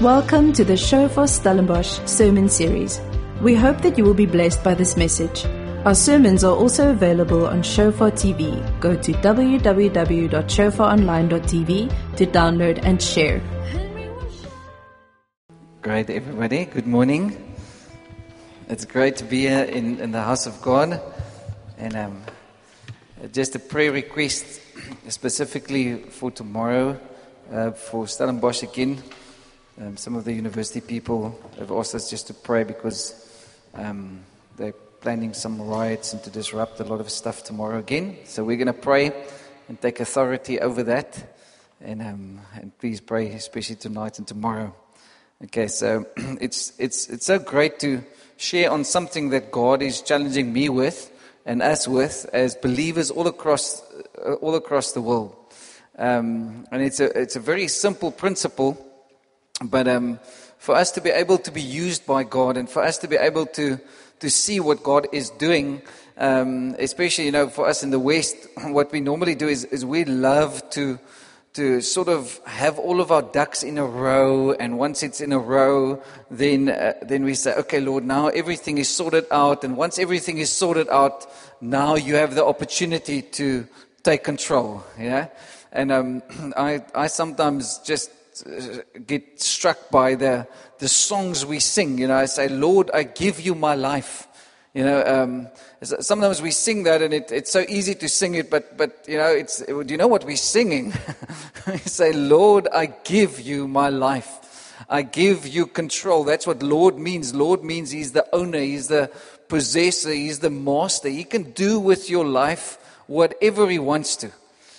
Welcome to the Shofar Stellenbosch sermon series. We hope that you will be blessed by this message. Our sermons are also available on Shofar TV. Go to www.shofaronline.tv to download and share. Great, everybody. Good morning. It's great to be here in the house of God. And just a prayer request specifically for tomorrow for Stellenbosch again. Some of the university people have asked us just to pray because they're planning some riots and to disrupt a lot of stuff tomorrow again. So we're going to pray and take authority over that. And please pray, especially tonight and tomorrow. Okay, so it's so great to share on something that God is challenging me with and us with as believers all across the world. And it's a very simple principle. But for us to be able to be used by God and for us to be able to see what God is doing, especially, for us in the West, what we normally do is we love to sort of have all of our ducks in a row. And once it's in a row, then we say, okay, Lord, now everything is sorted out. And once everything is sorted out, now you have the opportunity to take control. Yeah. And I sometimes just get struck by the songs we sing. I say, Lord, I give you my life. Sometimes we sing that and it's so easy to sing it, but do you know what we're singing? We say, Lord, I give you my life. I give you control. That's what Lord means. Lord means He's the owner, He's the possessor, He's the master. He can do with your life whatever He wants to.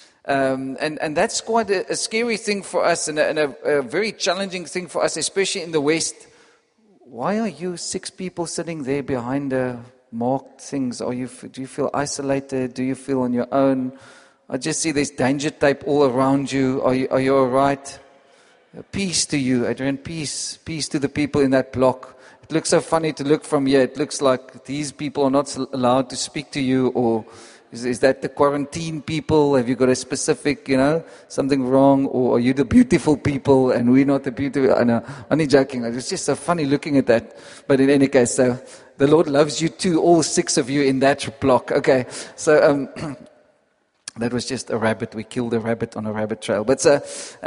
And that's quite a scary thing for us and a very challenging thing for us, especially in the West. Why are you 6 people sitting there behind the marked things? Do you feel isolated? Do you feel on your own? I just see there's danger tape all around you. Are you all right? Peace to you, Adrian. Peace to the people in that block. It looks so funny to look from here. It looks like these people are not allowed to speak to you, or is that the quarantine people? Have you got a specific, something wrong? Or are you the beautiful people and we're not the beautiful? I'm only joking. It's just so funny looking at that. But in any case, so the Lord loves you too, all 6 of you in that block. Okay, so that was just a rabbit. We killed a rabbit on a rabbit trail. But so,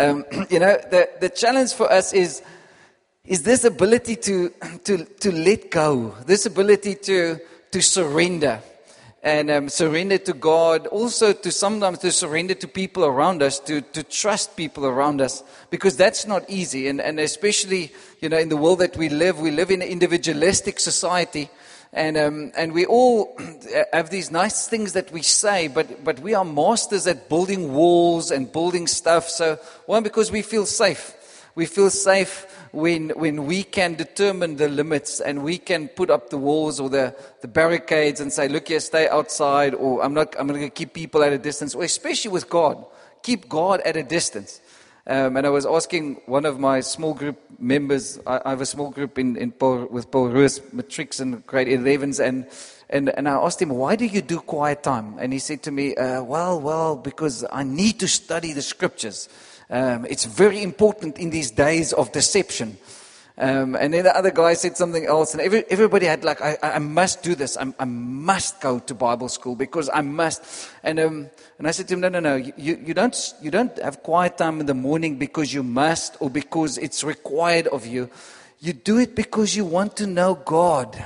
the challenge for us is this ability to let go, this ability to surrender. And surrender to God, also sometimes to surrender to people around us, to trust people around us, because that's not easy. And especially, in the world that we live in an individualistic society, and we all have these nice things that we say, but we are masters at building walls and building stuff. So, one, because we feel safe. We feel safe when we can determine the limits and we can put up the walls or the barricades and say, look here, stay outside, or I'm going to keep people at a distance, or especially with God, keep God at a distance. And I was asking one of my small group members, I have a small group with Paul Ruiz, matrics and grade 11s, and I asked him, why do you do quiet time? And he said to me, well, because I need to study the scriptures. It's very important in these days of deception. And then the other guy said something else, and everybody had like, I must do this. I must go to Bible school because I must. And I said to him, no. You don't have quiet time in the morning because you must or because it's required of you. You do it because you want to know God.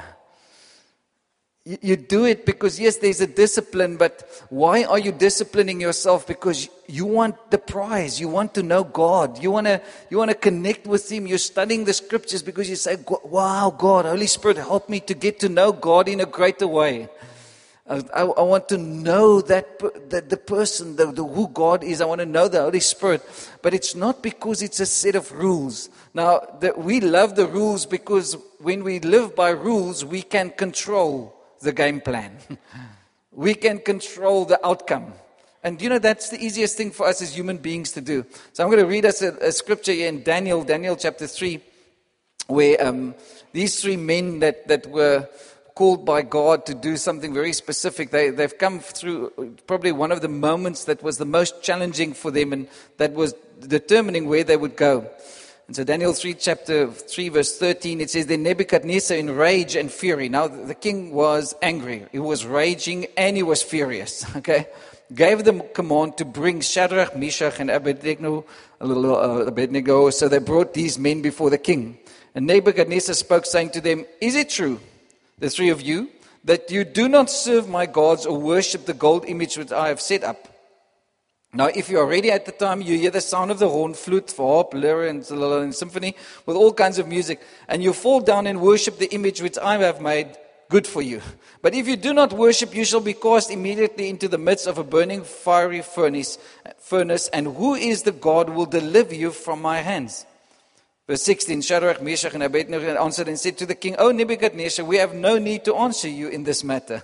You do it because, yes, there's a discipline, but why are you disciplining yourself? Because you want the prize. You want to know God. You want to connect with Him. You're studying the scriptures because you say, wow, God, Holy Spirit, help me to get to know God in a greater way. I want to know that the person, who God is. I want to know the Holy Spirit. But it's not because it's a set of rules. Now, we love the rules because when we live by rules, we can control the game plan. We can control the outcome. And that's the easiest thing for us as human beings to do. So I'm going to read us a scripture here in Daniel chapter 3, where these 3 men that were called by God to do something very specific. They've come through probably one of the moments that was the most challenging for them, and that was determining where they would go. And so Daniel 3, chapter 3, verse 13, it says, Then Nebuchadnezzar in rage and fury. Now the king was angry. He was raging and he was furious. Okay? Gave them command to bring Shadrach, Meshach, and Abednego. So they brought these men before the king. And Nebuchadnezzar spoke, saying to them, Is it true, the three of you, that you do not serve my gods or worship the gold image which I have set up? Now, if you are ready at the time, you hear the sound of the horn, flute, harp, lyre, and symphony, with all kinds of music, and you fall down and worship the image which I have made, good for you. But if you do not worship, you shall be cast immediately into the midst of a burning fiery furnace, and who is the God who will deliver you from my hands? Verse 16, Shadrach, Meshach, and Abednego answered and said to the king, O Nebuchadnezzar, we have no need to answer you in this matter.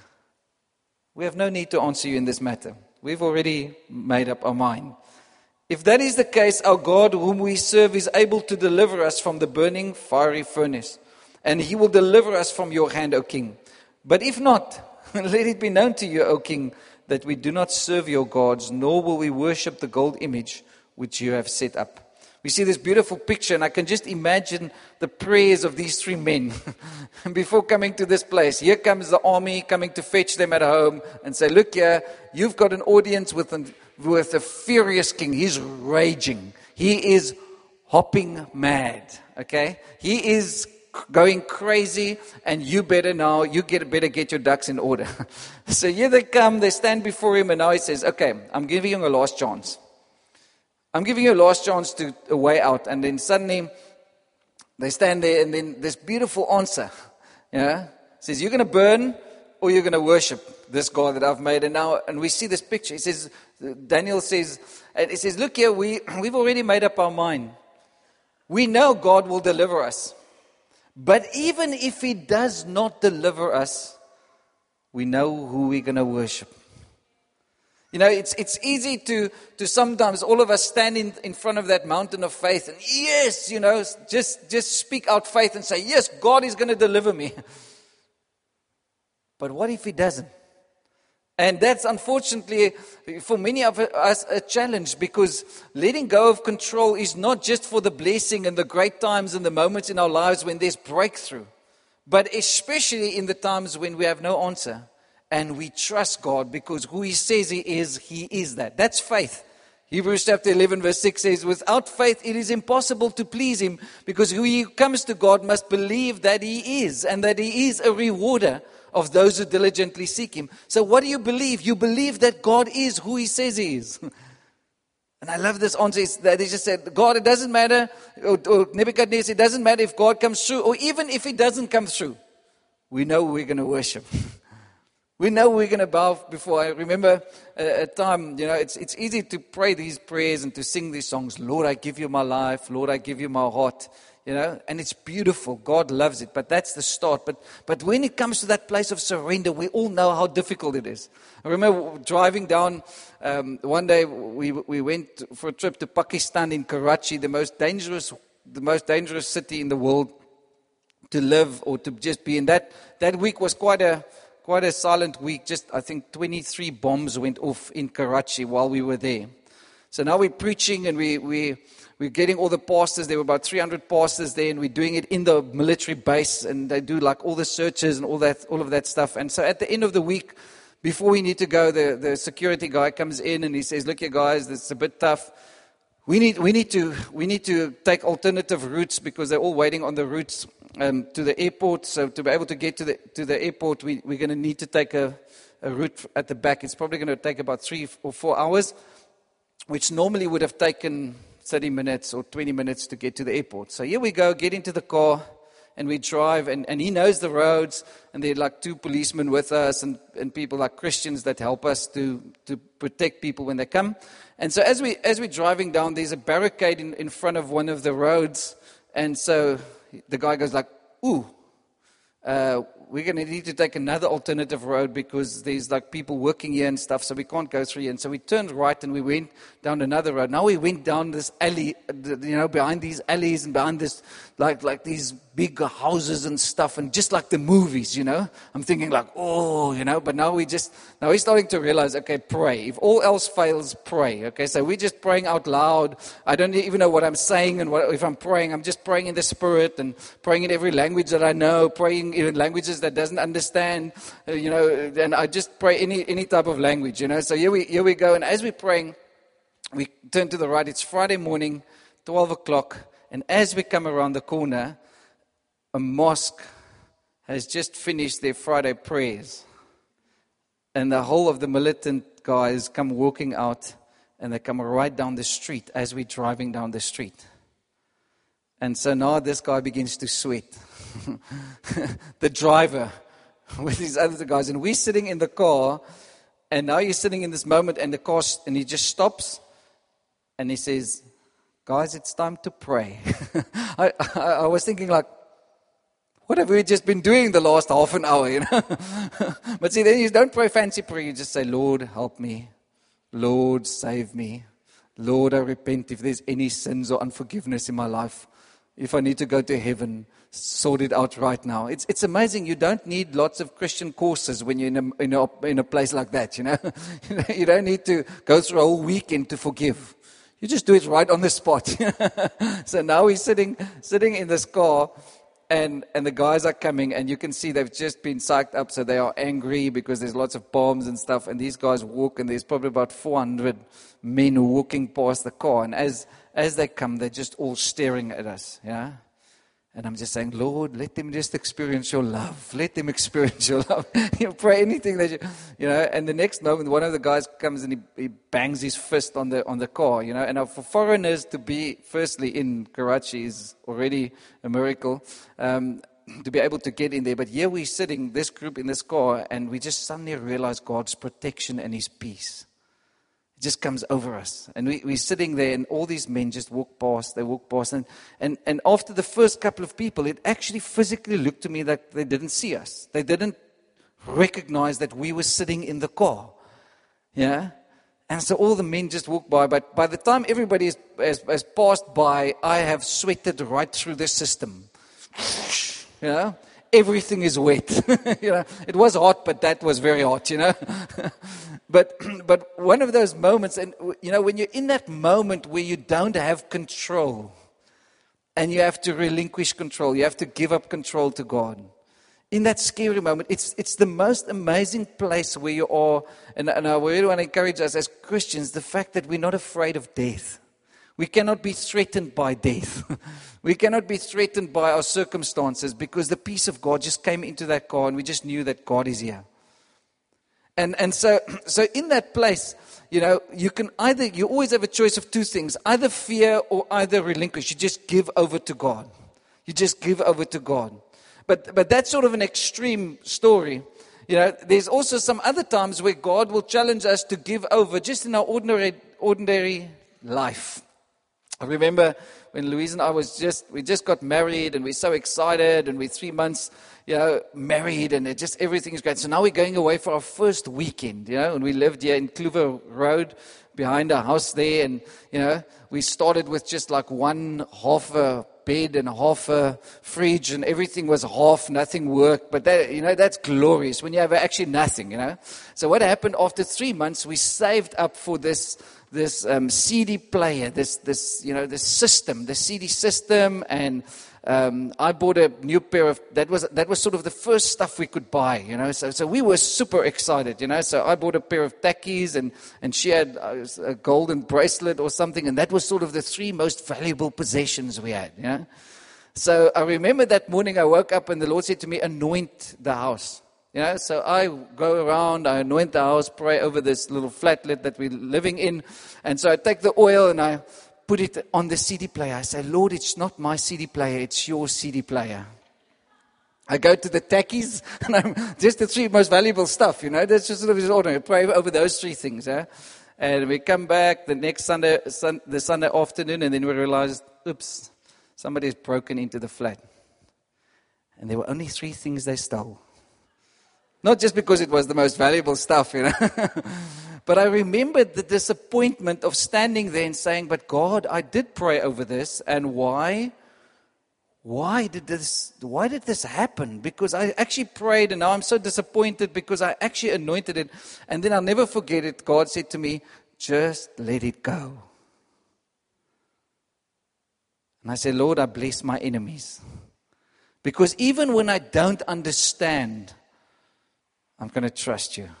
We have no need to answer you in this matter. We've already made up our mind. If that is the case, our God whom we serve is able to deliver us from the burning fiery furnace, and he will deliver us from your hand, O king. But if not, let it be known to you, O king, that we do not serve your gods, nor will we worship the gold image which you have set up. We see this beautiful picture, and I can just imagine the prayers of these three men before coming to this place. Here comes the army coming to fetch them at home and say, look here, you've got an audience with a furious king. He's raging. He is hopping mad, okay? He is going crazy, and you better get your ducks in order. So here they come, they stand before him, and now he says, okay, I'm giving you a last chance. I'm giving you a last chance to a way out. And then suddenly they stand there, and then this beautiful answer, says, you're going to burn or you're going to worship this God that I've made. And we see this picture. He says, Daniel says, and he says, look here, we've already made up our mind. We know God will deliver us. But even if he does not deliver us, we know who we're going to worship. It's easy to sometimes all of us stand in front of that mountain of faith and yes, just speak out faith and say, yes, God is going to deliver me. But what if he doesn't? And that's unfortunately for many of us a challenge, because letting go of control is not just for the blessing and the great times and the moments in our lives when there's breakthrough, but especially in the times when we have no answer. And we trust God because who he says he is that. That's faith. Hebrews chapter 11 verse 6 says, without faith it is impossible to please him, because who comes to God must believe that he is, and that he is a rewarder of those who diligently seek him. So what do you believe? You believe that God is who he says he is. And I love this answer, is that they just said, God, it doesn't matter, or Nebuchadnezzar, it doesn't matter if God comes through, or even if he doesn't come through. We know we're going to worship. We know we're going to bow before. I remember a time, it's easy to pray these prayers and to sing these songs. Lord, I give you my life. Lord, I give you my heart. And it's beautiful. God loves it. But that's the start. But when it comes to that place of surrender, we all know how difficult it is. I remember driving down, one day we went for a trip to Pakistan in Karachi, the most dangerous city in the world to live or to just be in. That week was quite a silent week. Just, I think, 23 bombs went off in Karachi while we were there. So now we're preaching and we're getting all the pastors. There were about 300 pastors there, and we're doing it in the military base, and they do like all the searches and all of that stuff. And so at the end of the week, before we need to go, the security guy comes in and he says, look here guys, this is a bit tough. We need to take alternative routes, because they're all waiting on the routes to the airport. So to be able to get to the airport, we're going to need to take a route at the back. It's probably going to take about 3 or 4 hours, which normally would have taken 30 minutes or 20 minutes to get to the airport. So here we go, get into the car, and we drive, and he knows the roads, and there are like 2 policemen with us, and people like Christians that help us to protect people when they come. And so as we're driving down, there's a barricade in front of one of the roads, and so the guy goes like, ooh. we're going to need to take another alternative road because there's like people working here and stuff, so we can't go through here. And so we turned right and we went down another road. Now we went down this alley, behind these alleys and behind this, like these big houses and stuff, and just like the movies, I'm thinking like, but now we're starting to realize, okay, pray. If all else fails, pray. Okay, so we're just praying out loud. I don't even know what I'm saying, and if I'm praying, I'm just praying in the Spirit and praying in every language that I know, praying in languages that doesn't understand, and I just pray any type of language, So here we go, and as we're praying, we turn to the right. It's Friday morning, 12 o'clock, and as we come around the corner, a mosque has just finished their Friday prayers. And the whole of the militant guys come walking out, and they come right down the street as we're driving down the street. And so now this guy begins to sweat. The driver with these other guys. And we're sitting in the car, and now you're sitting in this moment, and and he just stops, and he says, guys, it's time to pray. I was thinking like, what have we just been doing the last half an hour, But see, then you don't pray fancy prayer. You just say, Lord, help me. Lord, save me. Lord, I repent if there's any sins or unforgiveness in my life. If I need to go to heaven, sort it out right now. It's amazing. You don't need lots of Christian courses when you're in a place like that, You don't need to go through a whole weekend to forgive. You just do it right on the spot. So now we're sitting in this car, and the guys are coming, and you can see they've just been psyched up, so they are angry because there's lots of bombs and stuff, and these guys walk, and there's probably about 400 men walking past the car, and as they come, they're just all staring at us, And I'm just saying, Lord, let them just experience your love. Let them experience your love. Pray anything that And the next moment, one of the guys comes and he bangs his fist on the car, And for foreigners to be firstly in Karachi is already a miracle, to be able to get in there. But here we're sitting, this group in this car, and we just suddenly realize God's protection and His peace. It just comes over us. And we're sitting there, and all these men just walk past. They walk past. And after the first couple of people, it actually physically looked to me that they didn't see us. They didn't recognize that we were sitting in the car. Yeah? And so all the men just walked by. But by the time everybody has passed by, I have sweated right through the system. Everything is wet. It was hot, but that was very hot, But one of those moments, and when you're in that moment where you don't have control, and you have to relinquish control, you have to give up control to God. In that scary moment, it's the most amazing place where you are. And I really want to encourage us as Christians, the fact that we're not afraid of death. We cannot be threatened by death. We cannot be threatened by our circumstances because the peace of God just came into that car, and we just knew that God is here. And so in that place, you always have a choice of two things, either fear or either relinquish. You just give over to God. You just give over to God. But that's sort of an extreme story. There's also some other times where God will challenge us to give over just in our ordinary life. I remember when Louise and I we just got married, and we're so excited, and we're 3 months, married, and everything is great. So now we're going away for our first weekend, and we lived here in Clover Road behind our house there, and, we started with just like half a bed and half a fridge, and everything was half, nothing worked, but that, that's glorious when you have actually nothing, So what happened after 3 months, we saved up for this CD player, this system, the CD system, and I bought a new pair of, that was sort of the first stuff we could buy, so we were super excited, so I bought a pair of tackies, and she had a golden bracelet or something, and that was sort of the 3 most valuable possessions we had, So I remember that morning I woke up and the Lord said to me, anoint the house. So I go around, I anoint the house, pray over this little flatlet that we're living in. And so I take the oil and I put it on the CD player. I say, Lord, it's not my CD player, it's your CD player. I go to the tackies, and I'm just the 3 most valuable stuff, That's just sort of his order. I pray over those 3 things, And we come back the next Sunday afternoon, and then we realized, oops, somebody's broken into the flat. And there were only 3 things they stole. Not just because it was the most valuable stuff, But I remembered the disappointment of standing there and saying, but God, I did pray over this, and why? Why did this happen? Because I actually prayed, and now I'm so disappointed because I actually anointed it. And then I'll never forget it. God said to me, just let it go. And I said, Lord, I bless my enemies. Because even when I don't understand, I'm going to trust you.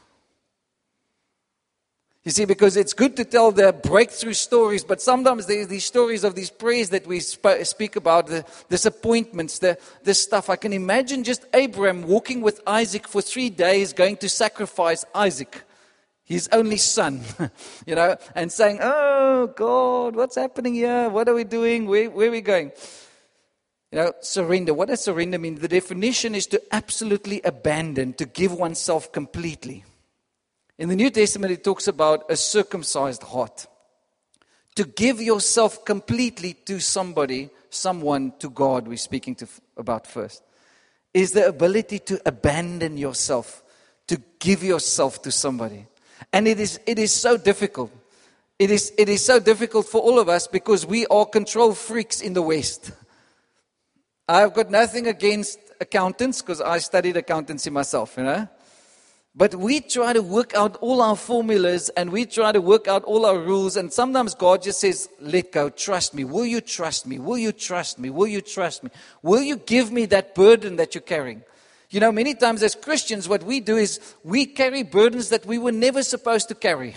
You see, because it's good to tell the breakthrough stories, but sometimes there's these stories of these prayers that we speak about, the disappointments, this stuff. I can imagine just Abraham walking with Isaac for 3 days, going to sacrifice Isaac, his only son, and saying, oh, God, what's happening here? What are we doing? Where are we going? Surrender. What does surrender mean? The definition is to absolutely abandon, to give oneself completely. In the New Testament, it talks about a circumcised heart. To give yourself completely to someone, to God, we're speaking about first, is the ability to abandon yourself, to give yourself to somebody. And it is so difficult. It is so difficult for all of us because we are control freaks in the West. I've got nothing against accountants because I studied accountancy myself, But we try to work out all our formulas and we try to work out all our rules. And sometimes God just says, let go, trust me. Will you trust me? Will you trust me? Will you trust me? Will you give me that burden that you're carrying? Many times as Christians, what we do is we carry burdens that we were never supposed to carry.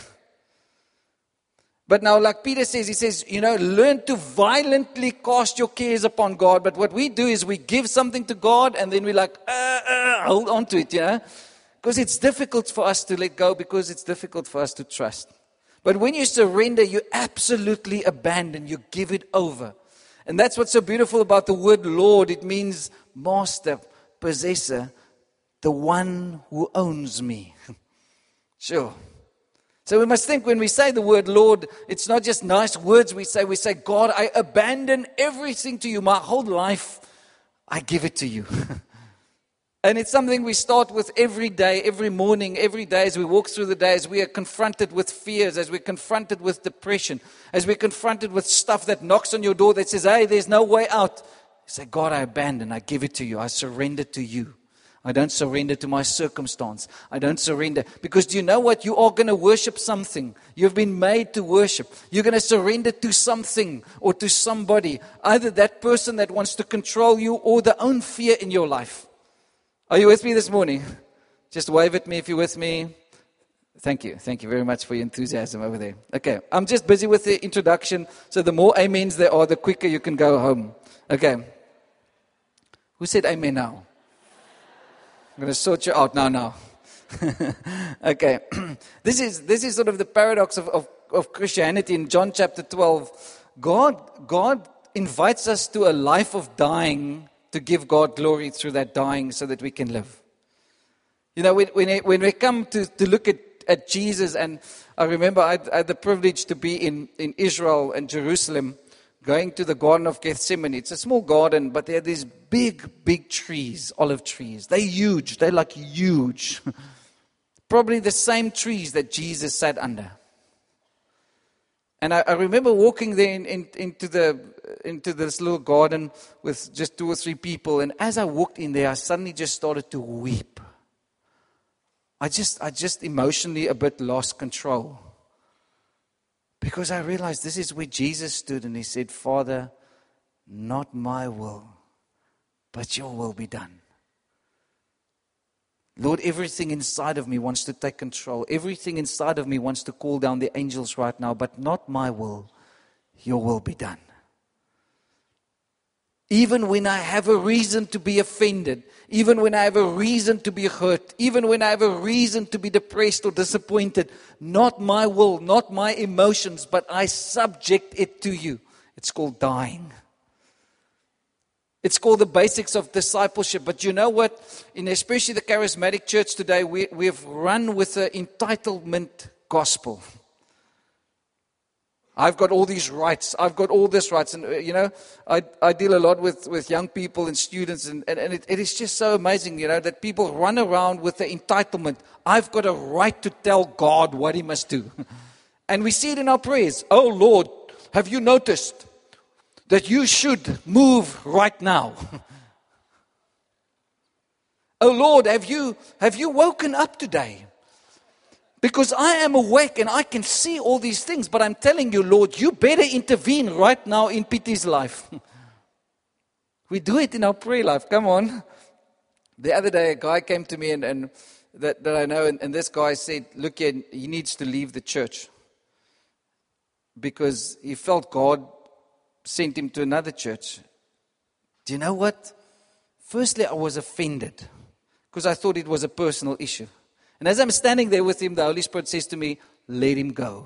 But now, like Peter says, he says, learn to violently cast your cares upon God. But what we do is we give something to God and then we're like, hold on to it, Because it's difficult for us to let go, because it's difficult for us to trust. But when you surrender, you absolutely abandon, you give it over. And that's what's so beautiful about the word Lord. It means master, possessor, the one who owns me. Sure. So we must think when we say the word Lord, it's not just nice words we say, God, I abandon everything to you. My whole life, I give it to you. And it's something we start with every day, every morning, every day as we walk through the day, as we are confronted with fears, as we're confronted with depression, as we're confronted with stuff that knocks on your door that says, hey, there's no way out. You say, God, I abandon, I give it to you, I surrender to you. I don't surrender to my circumstance. I don't surrender. Because do you know what? You are going to worship something. You've been made to worship. You're going to surrender to something or to somebody. Either that person that wants to control you or the own fear in your life. Are you with me this morning? Just wave at me if you're with me. Thank you. Thank you very much for your enthusiasm over there. Okay, I'm just busy with the introduction. So the more amens there are, the quicker you can go home. Okay. Who said amen now? I'm going to sort you out now. Okay. This is sort of the paradox of Christianity in John chapter 12. God invites us to a life of dying to give God glory through that dying so that we can live. When we come to look at Jesus, and I remember I had the privilege to be in Israel and Jerusalem, going to the Garden of Gethsemane. It's a small garden, but there are these big trees, olive trees. They're huge. They're like huge. Probably the same trees that Jesus sat under. And I remember walking there into this little garden with just 2 or 3 people. And as I walked in there, I suddenly just started to weep. I just emotionally a bit lost control. Because I realized this is where Jesus stood and he said, Father, not my will, but your will be done. Lord, everything inside of me wants to take control. Everything inside of me wants to call down the angels right now, but not my will, your will be done. Even when I have a reason to be offended, even when I have a reason to be hurt, even when I have a reason to be depressed or disappointed, not my will, not my emotions, but I subject it to you. It's called dying. It's called the basics of discipleship. But you know what? In especially the charismatic church today, we've run with the entitlement gospel. I've got all these rights. I've got all this rights. And, I deal a lot with young people and students. And it is just so amazing, that people run around with the entitlement. I've got a right to tell God what He must do. And we see it in our prayers. Oh, Lord, have you noticed that you should move right now? Oh, Lord, have you woken up today? Because I am awake and I can see all these things. But I'm telling you, Lord, you better intervene right now in Peter's life. We do it in our prayer life. Come on. The other day, a guy came to me and that I know. And this guy said, look, he needs to leave the church. Because he felt God sent him to another church. Do you know what? Firstly, I was offended. Because I thought it was a personal issue. And as I'm standing there with him, the Holy Spirit says to me, let him go.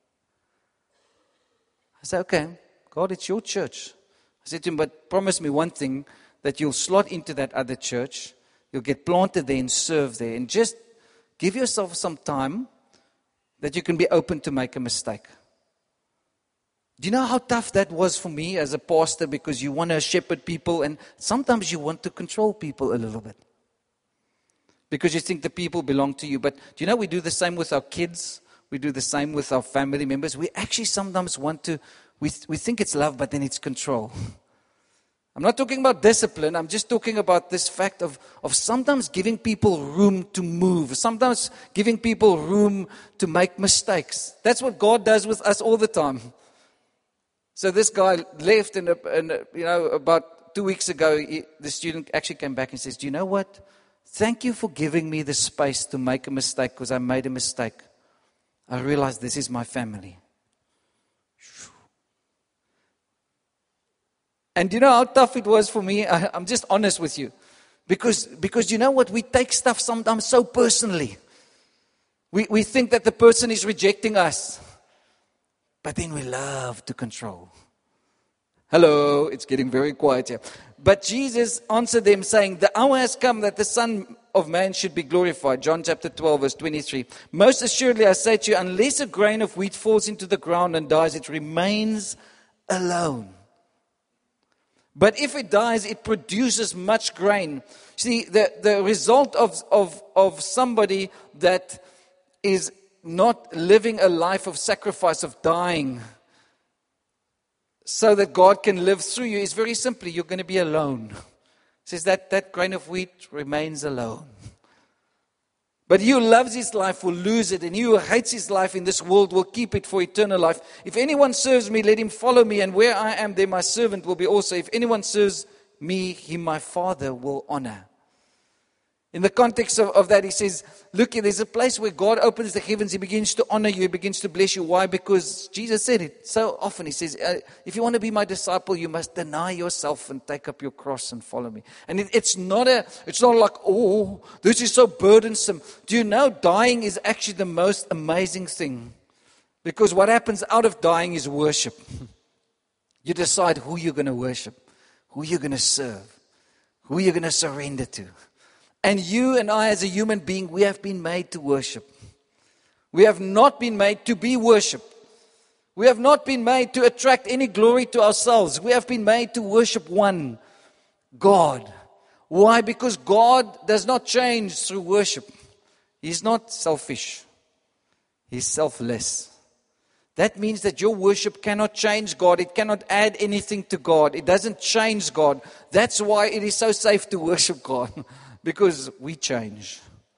I said, okay, God, it's your church. I said to him, but promise me one thing, that you'll slot into that other church, you'll get planted there and serve there, and just give yourself some time that you can be open to make a mistake. Do you know how tough that was for me as a pastor, because you want to shepherd people, and sometimes you want to control people a little bit. Because you think the people belong to you. But do you know we do the same with our kids? We do the same with our family members. We actually sometimes want to, we think it's love, but then it's control. I'm not talking about discipline. I'm just talking about this fact of sometimes giving people room to move. Sometimes giving people room to make mistakes. That's what God does with us all the time. So this guy left and about 2 weeks ago, the student actually came back and says, do you know what? Thank you for giving me the space to make a mistake, because I made a mistake. I realized this is my family. And do you know how tough it was for me? I'm just honest with you. Because you know what? We take stuff sometimes so personally. We think that the person is rejecting us. But then we love to control. Hello, it's getting very quiet here. But Jesus answered them saying, the hour has come that the Son of Man should be glorified. John chapter 12, verse 23. Most assuredly I say to you, unless a grain of wheat falls into the ground and dies, it remains alone. But if it dies, it produces much grain. See, the result of somebody that is not living a life of sacrifice, of dying, so that God can live through you, is very simply, you're going to be alone. It says that grain of wheat remains alone. But he who loves his life will lose it, and he who hates his life in this world will keep it for eternal life. If anyone serves me, let him follow me, and where I am, there my servant will be also. If anyone serves me, him my Father will honor. In the context of that, he says, look, there's a place where God opens the heavens. He begins to honor you. He begins to bless you. Why? Because Jesus said it so often. He says, if you want to be my disciple, you must deny yourself and take up your cross and follow me. And it's not like, oh, this is so burdensome. Do you know dying is actually the most amazing thing? Because what happens out of dying is worship. You decide who you're going to worship, who you're going to serve, who you're going to surrender to. And you and I, as a human being, we have been made to worship. We have not been made to be worshipped. We have not been made to attract any glory to ourselves. We have been made to worship one God. Why? Because God does not change through worship. He's not selfish. He's selfless. That means that your worship cannot change God. It cannot add anything to God. It doesn't change God. That's why it is so safe to worship God. Because we change.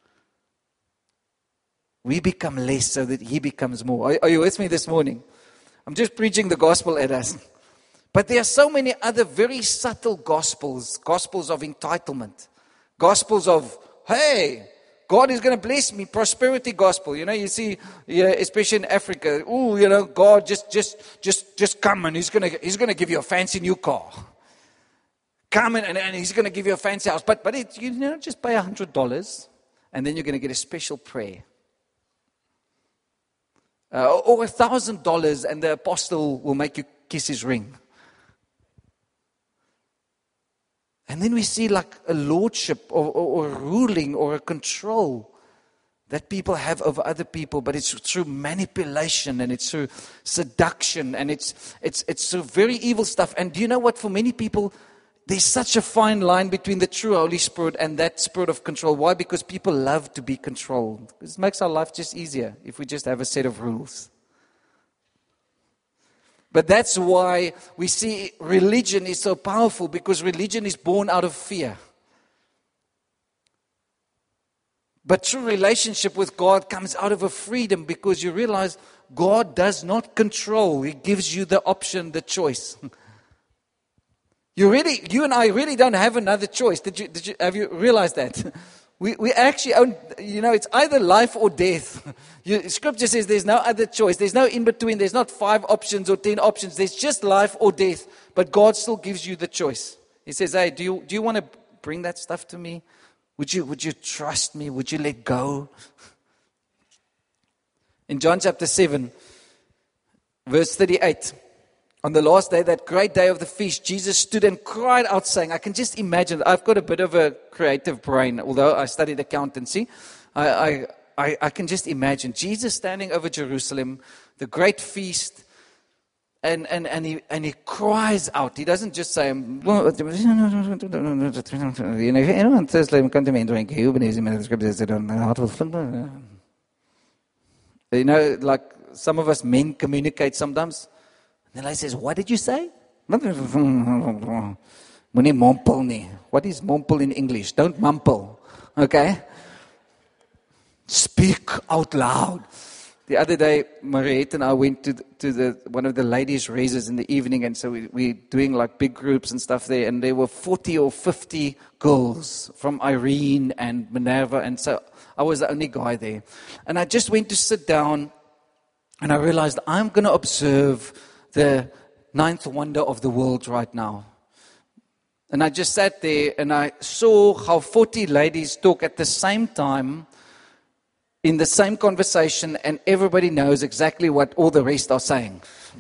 We become less so that He becomes more. Are you with me this morning? I'm just preaching the gospel at us. But there are so many other very subtle gospels. Gospels of entitlement. Gospels of, hey, God is going to bless me. Prosperity gospel. You see, especially in Africa. God just come and He's going to give you a fancy new car. Come and He's going to give you a fancy house. But just pay $100 and then you're going to get a special prayer. Or $1,000 and the apostle will make you kiss his ring. And then we see like a lordship or a ruling or a control that people have over other people, but it's through manipulation and it's through seduction and it's through very evil stuff. And do you know what? For many people, there's such a fine line between the true Holy Spirit and that spirit of control. Why? Because people love to be controlled. It makes our life just easier if we just have a set of rules. But that's why we see religion is so powerful, because religion is born out of fear. But true relationship with God comes out of a freedom, because you realize God does not control. He gives you the option, the choice. You and I really don't have another choice. Have you realized that? We actually own, it's either life or death. Scripture says there's no other choice. There's no in between. There's not 5 options or 10 options. There's just life or death. But God still gives you the choice. He says, hey, do you want to bring that stuff to me? Would you trust me? Would you let go? In John chapter 7, verse 38, on the last day, that great day of the feast, Jesus stood and cried out, saying, I can just imagine, I've got a bit of a creative brain, although I studied accountancy. I can just imagine Jesus standing over Jerusalem, the great feast, and he cries out. He doesn't just say, if anyone thirsty, come to me and drink. Like some of us men communicate sometimes. And then he says, what did you say? What is mumple in English? Don't mumble, okay? Speak out loud. The other day, Mariette and I went to one of the ladies' raises in the evening, and so we're doing like big groups and stuff there, and there were 40 or 50 girls from Irene and Minerva, and so I was the only guy there. And I just went to sit down, and I realized I'm going to observe the 9th wonder of the world right now. And I just sat there and I saw how 40 ladies talk at the same time in the same conversation, and everybody knows exactly what all the rest are saying.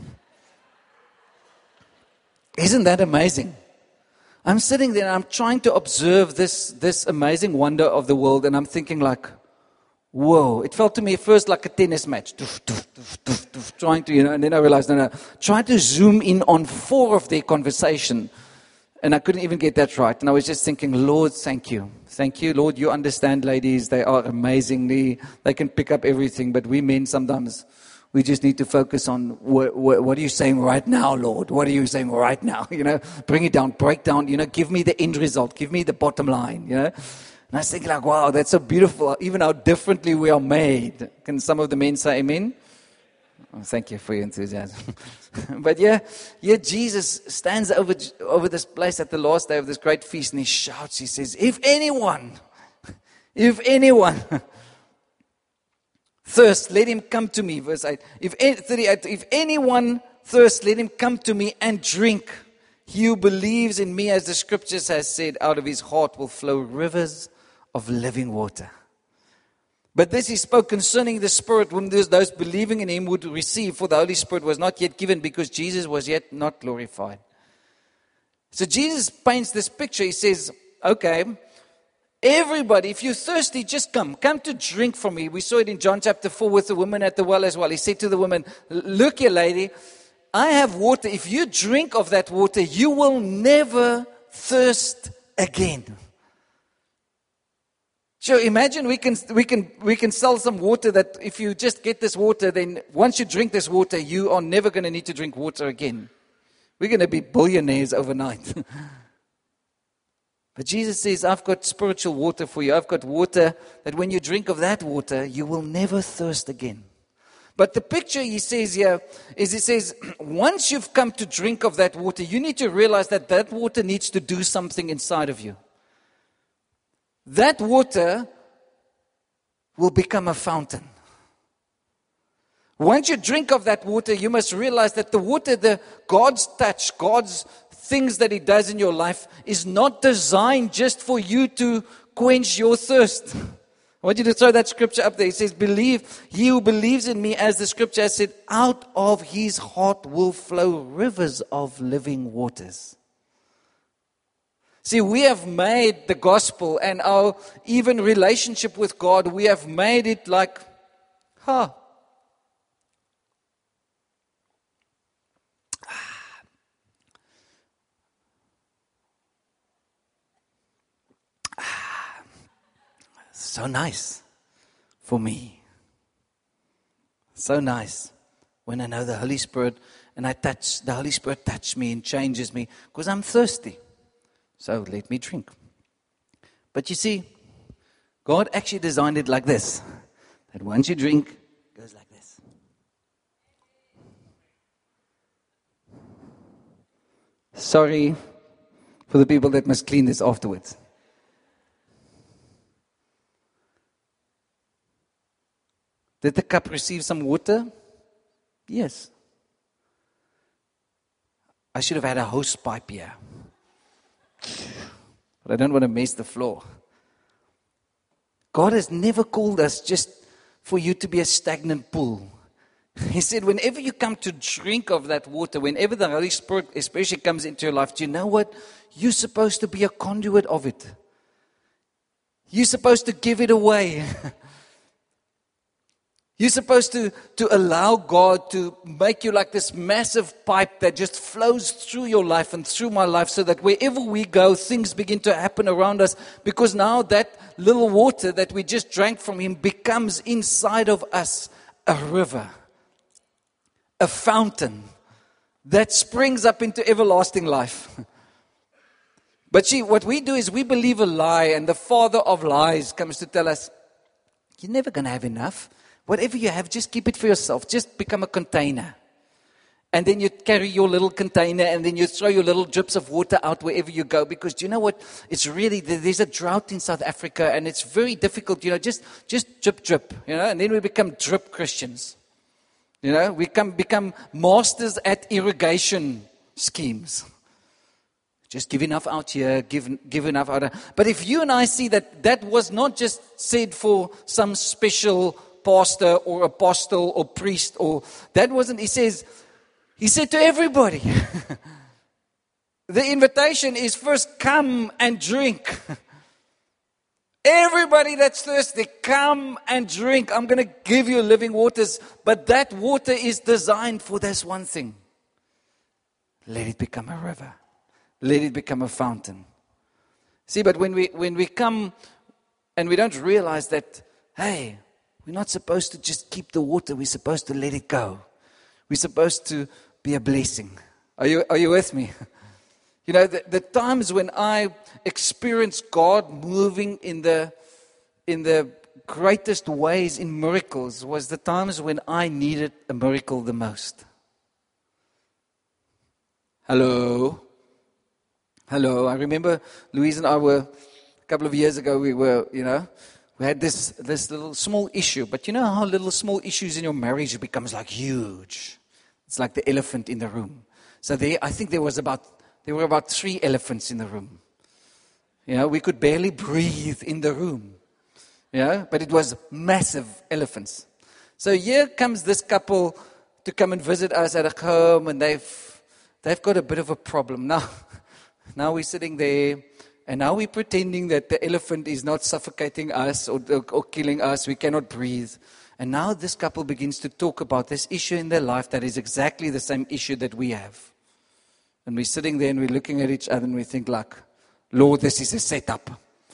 Isn't that amazing? I'm sitting there and I'm trying to observe this amazing wonder of the world, and I'm thinking like, whoa, it felt to me first like a tennis match. Trying to, and then I realized, no, trying to zoom in on 4 of their conversation. And I couldn't even get that right. And I was just thinking, Lord, thank you. Thank you, Lord. You understand ladies. They are amazingly, they can pick up everything. But we men sometimes, we just need to focus on what are you saying right now, Lord? What are you saying right now? Bring it down, break down, give me the end result. Give me the bottom line, And I was thinking like, wow, that's so beautiful. Even how differently we are made. Can some of the men say amen? Oh, thank you for your enthusiasm. But yeah, Jesus stands over this place at the last day of this great feast, and he shouts, he says, if anyone thirst, let him come to me. Verse 8. If anyone thirst, let him come to me and drink. He who believes in me, as the scriptures has said, out of his heart will flow rivers of living water. But this he spoke concerning the Spirit, whom those believing in him would receive, for the Holy Spirit was not yet given, because Jesus was yet not glorified. So Jesus paints this picture. He says, okay, everybody, if you're thirsty, just come to drink from me. We saw it in John chapter 4 with the woman at the well as well. He said to the woman, look here, lady, I have water. If you drink of that water, you will never thirst again. So imagine we can sell some water that if you just get this water, then once you drink this water, you are never going to need to drink water again. We're going to be billionaires overnight. But Jesus says, I've got spiritual water for you. I've got water that when you drink of that water, you will never thirst again. But the picture he says here is, he says, once you've come to drink of that water, you need to realize that water needs to do something inside of you. That water will become a fountain. Once you drink of that water, you must realize that the water, God's touch, God's things that he does in your life is not designed just for you to quench your thirst. I want you to throw that scripture up there. It says, he who believes in me, as the scripture has said, out of his heart will flow rivers of living waters. See, we have made the gospel and our even relationship with God, we have made it like, so nice for me. So nice when I know the Holy Spirit and the Holy Spirit touches me and changes me because I'm thirsty. So let me drink. But you see, God actually designed it like this. That once you drink, it goes like this. Sorry for the people that must clean this afterwards. Did the cup receive some water? Yes. I should have had a hose pipe here. But I don't want to mess the floor. God has never called us just for you to be a stagnant pool. He said, whenever you come to drink of that water, whenever the Holy Spirit especially comes into your life, do you know what? You're supposed to be a conduit of it. You're supposed to give it away. You're supposed to allow God to make you like this massive pipe that just flows through your life and through my life so that wherever we go, things begin to happen around us. Because now that little water that we just drank from Him becomes inside of us a river, a fountain that springs up into everlasting life. But see, what we do is we believe a lie, and the father of lies comes to tell us, you're never going to have enough. Whatever you have, just keep it for yourself. Just become a container. And then you carry your little container and then you throw your little drips of water out wherever you go. Because do you know what? It's really, there's a drought in South Africa and it's very difficult, just drip, and then we become drip Christians. We become masters at irrigation schemes. Just give enough out here, give enough out there. But if you and I see that was not just said for some special pastor or apostle or priest, or that wasn't, he said to everybody. The invitation is first come and drink. Everybody that's thirsty, come and drink. I'm going to give you living waters, but that water is designed for this one thing. Let it become a river. Let it become a fountain. See, but when we come and we don't realize that, hey, we're not supposed to just keep the water. We're supposed to let it go. We're supposed to be a blessing. Are you with me? The times when I experienced God moving in the greatest ways in miracles was the times when I needed a miracle the most. Hello. I remember Louise and I were, a couple of years ago, we had this little small issue. But you know how little small issues in your marriage becomes like huge. It's like the elephant in the room. So I think there were about 3 elephants in the room. We could barely breathe in the room. But it was massive elephants. So here comes this couple to come and visit us at a home, and they've got a bit of a problem. Now we're sitting there, and now we're pretending that the elephant is not suffocating us or killing us. We cannot breathe. And now this couple begins to talk about this issue in their life that is exactly the same issue that we have. And we're sitting there and we're looking at each other and we think like, Lord, this is a setup.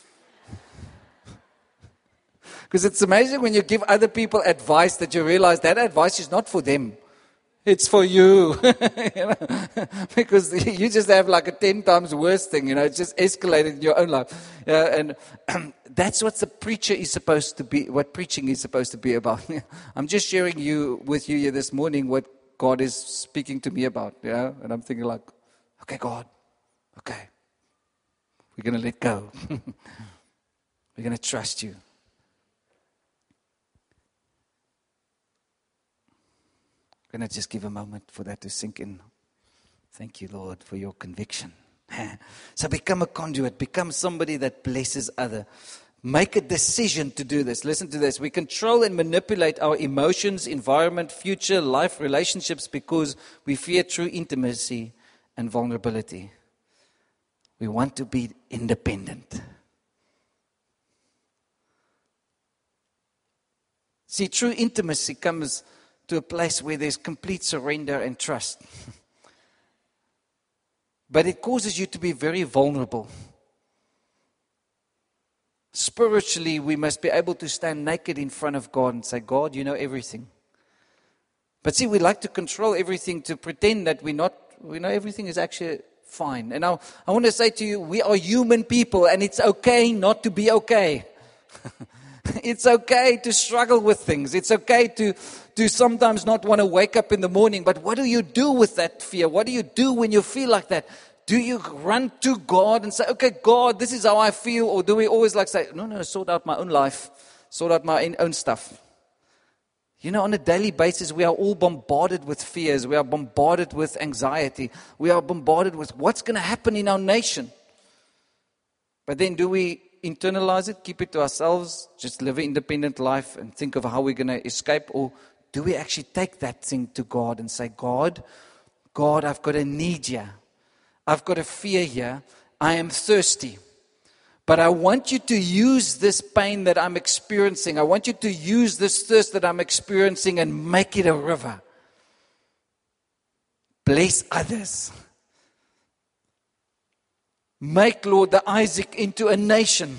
Because it's amazing when you give other people advice that you realize that advice is not for them. It's for you. Because you just have like a 10 times worse thing. It's just escalated in your own life. And that's what the preacher is supposed to be, what preaching is supposed to be about. I'm just sharing with you here this morning what God is speaking to me about. And I'm thinking like, okay, God, okay. We're going to let go. We're going to trust you. I'm going to just give a moment for that to sink in. Thank you, Lord, for your conviction. So become a conduit. Become somebody that blesses others. Make a decision to do this. Listen to this. We control and manipulate our emotions, environment, future, life, relationships because we fear true intimacy and vulnerability. We want to be independent. See, true intimacy comes to a place where there's complete surrender and trust. But it causes you to be very vulnerable. Spiritually, we must be able to stand naked in front of God and say, God, you know everything. But see, we like to control everything to pretend that we know everything is actually fine. And now I want to say to you, we are human people, and it's okay not to be okay. It's okay to struggle with things. It's okay to sometimes not want to wake up in the morning. But what do you do with that fear? What do you do when you feel like that? Do you run to God and say, okay, God, this is how I feel? Or do we always say, no, sort out my own life. Sort out my own stuff. You know, on a daily basis, we are all bombarded with fears. We are bombarded with anxiety. We are bombarded with what's going to happen in our nation. But then do we internalize it, keep it to ourselves, just live an independent life and think of how we're going to escape? Or do we actually take that thing to God and say, God, I've got a need here. I've got a fear here. I am thirsty. But I want you to use this pain that I'm experiencing. I want you to use this thirst that I'm experiencing and make it a river. Bless others. Make, Lord, the Isaac into a nation.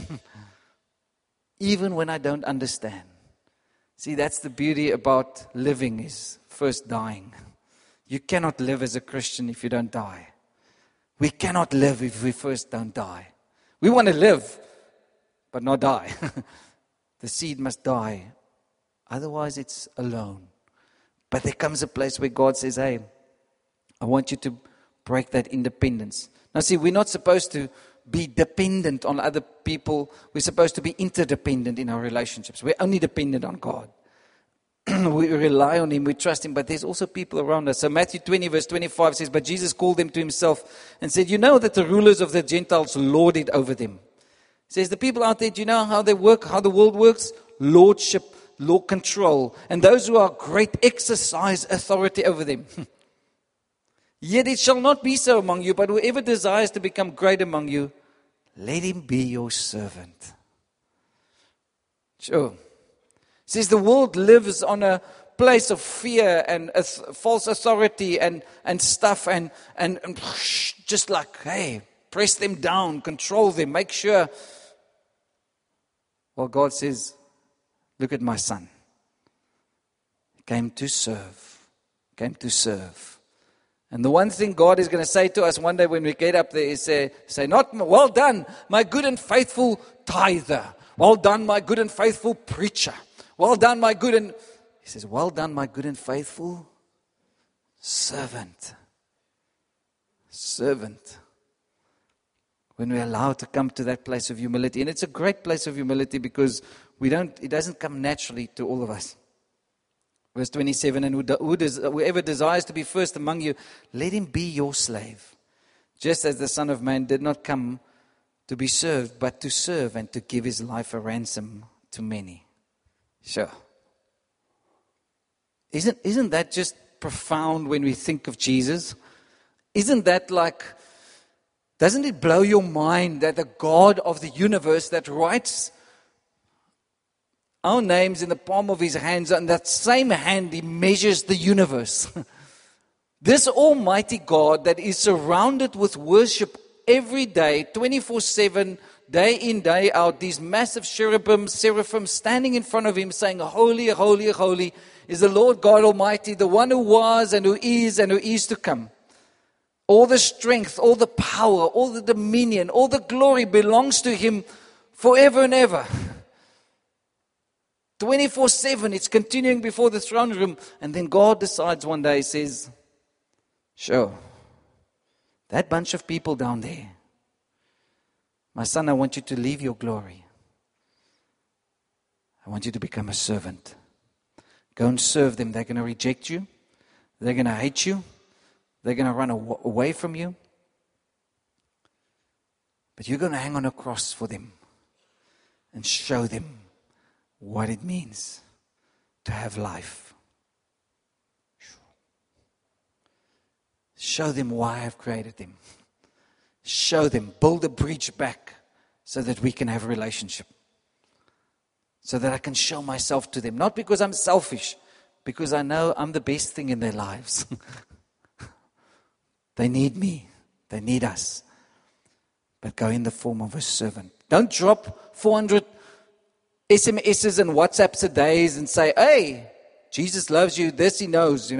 Even when I don't understand. See, that's the beauty about living, is first dying. You cannot live as a Christian if you don't die. We cannot live if we first don't die. We want to live, but not die. The seed must die. Otherwise, it's alone. But there comes a place where God says, hey, I want you to break that independence. Now see, we're not supposed to be dependent on other people. We're supposed to be interdependent in our relationships. We're only dependent on God. We rely on Him, we trust Him, but there's also people around us. So Matthew 20 verse 25 says, but Jesus called them to Himself and said, you know that the rulers of the Gentiles lord it over them. He says, the people out there, do you know how they work, how the world works? Lordship, law control. And those who are great exercise authority over them. Yet it shall not be so among you, but whoever desires to become great among you, let him be your servant. Sure. It says the world lives on a place of fear and false authority and stuff and just like, hey, press them down, control them, make sure. Well, God says, look at my son. He came to serve. Came to serve. And the one thing God is going to say to us one day when we get up there is say not, well done, my good and faithful tither. Well done, my good and faithful preacher. Well done, my good and... He says, well done, my good and faithful servant. Servant. When we're allowed to come to that place of humility. And it's a great place of humility because it doesn't come naturally to all of us. Verse 27, and whoever desires to be first among you, let him be your slave. Just as the Son of Man did not come to be served, but to serve and to give his life a ransom to many. Sure. Isn't that just profound when we think of Jesus? Isn't that doesn't it blow your mind that the God of the universe that writes our names in the palm of his hands, and that same hand he measures the universe. This almighty God that is surrounded with worship every day, 24/7, day in, day out, these massive seraphim standing in front of him saying, holy, holy, holy is the Lord God Almighty, the one who was and who is to come. All the strength, all the power, all the dominion, all the glory belongs to him forever and ever. 24/7, it's continuing before the throne room. And then God decides one day, says, sure, that bunch of people down there, my son, I want you to leave your glory. I want you to become a servant. Go and serve them. They're going to reject you. They're going to hate you. They're going to run away from you. But you're going to hang on a cross for them and show them what it means to have life. Show them why I've created them. show them, build a bridge back so that we can have a relationship. So that I can show myself to them. Not because I'm selfish, because I know I'm the best thing in their lives. They need me. They need us. But go in the form of a servant. Don't drop 400 SMSs and WhatsApps a day and say, hey, Jesus loves you, this He knows,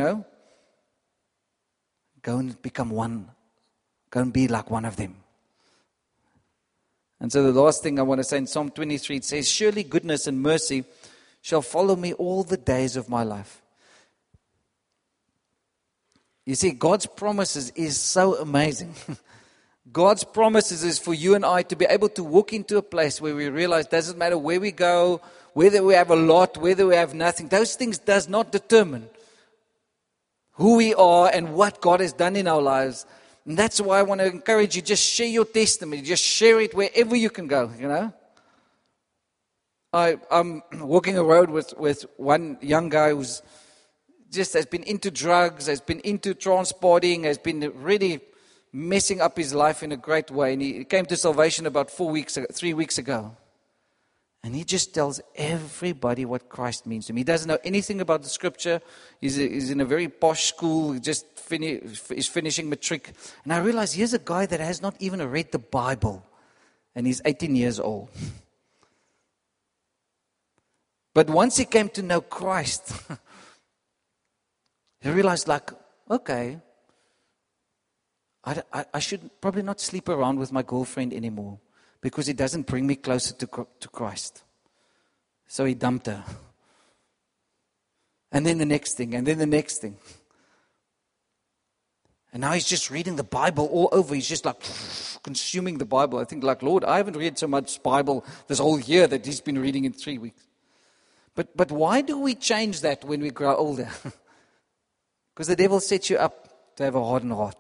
Go and become one. Go and be like one of them. And so the last thing I want to say in Psalm 23, it says, surely goodness and mercy shall follow me all the days of my life. You see, God's promises is so amazing. God's promises is for you and I to be able to walk into a place where we realize it doesn't matter where we go, whether we have a lot, whether we have nothing. Those things does not determine who we are and what God has done in our lives. And that's why I want to encourage you, just share your testimony. Just share it wherever you can go, I'm walking a road with one young guy who's just has been into drugs, has been into transporting, has been really messing up his life in a great way. And he came to salvation about 3 weeks ago. And he just tells everybody what Christ means to him. He doesn't know anything about the scripture. He's in a very posh school. He just is finishing matric. And I realize here's a guy that has not even read the Bible. And he's 18 years old. But once he came to know Christ, he realized okay, I should probably not sleep around with my girlfriend anymore. Because it doesn't bring me closer to Christ. So he dumped her. And then the next thing, and then the next thing. And now he's just reading the Bible all over. He's just consuming the Bible. I think Lord, I haven't read so much Bible this whole year that he's been reading in 3 weeks. But why do we change that when we grow older? Because the devil sets you up to have a hardened heart.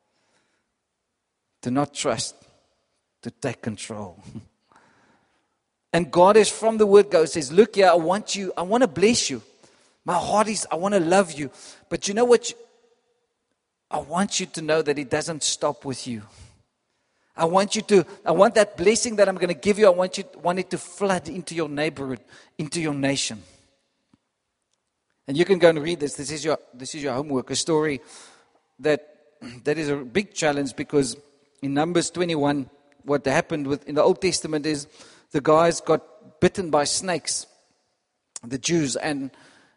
To not trust. To take control. And God is from the word go, says, look here, I want to bless you. My heart is, I want to love you. But you know what? I want you to know that it doesn't stop with you. I want that blessing that I'm going to give you, I want it to flood into your neighborhood, into your nation. And you can go and read this. This is your homework, a story that is a big challenge because in Numbers 21, what happened in the Old Testament is the guys got bitten by snakes, the Jews, and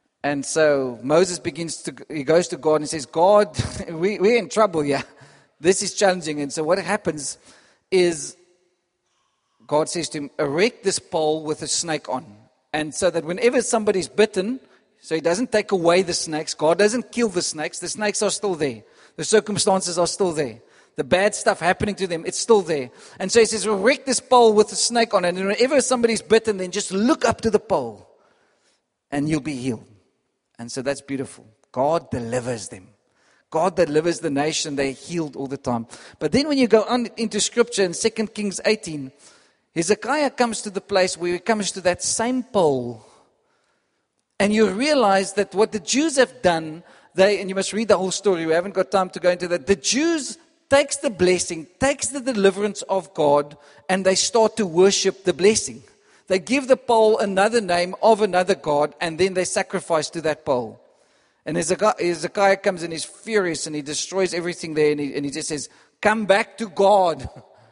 so Moses he goes to God and says, God, we're in trouble here. This is challenging. And so what happens is God says to him, erect this pole with a snake on. And so that whenever somebody's bitten, so he doesn't take away the snakes, God doesn't kill the snakes are still there. The circumstances are still there. The bad stuff happening to them, it's still there. And so he says, erect this pole with a snake on it. And whenever somebody's bitten, then just look up to the pole. And you'll be healed. And so that's beautiful. God delivers them. God delivers the nation. They're healed all the time. But then when you go on into Scripture in 2 Kings 18, Hezekiah comes to the place where he comes to that same pole. And you realize that what the Jews have done, and you must read the whole story. We haven't got time to go into that. The Jews takes the blessing, takes the deliverance of God, and they start to worship the blessing. They give the pole another name of another god, and then they sacrifice to that pole. And Hezekiah comes and he's furious, and he destroys everything there, and he just says, come back to God.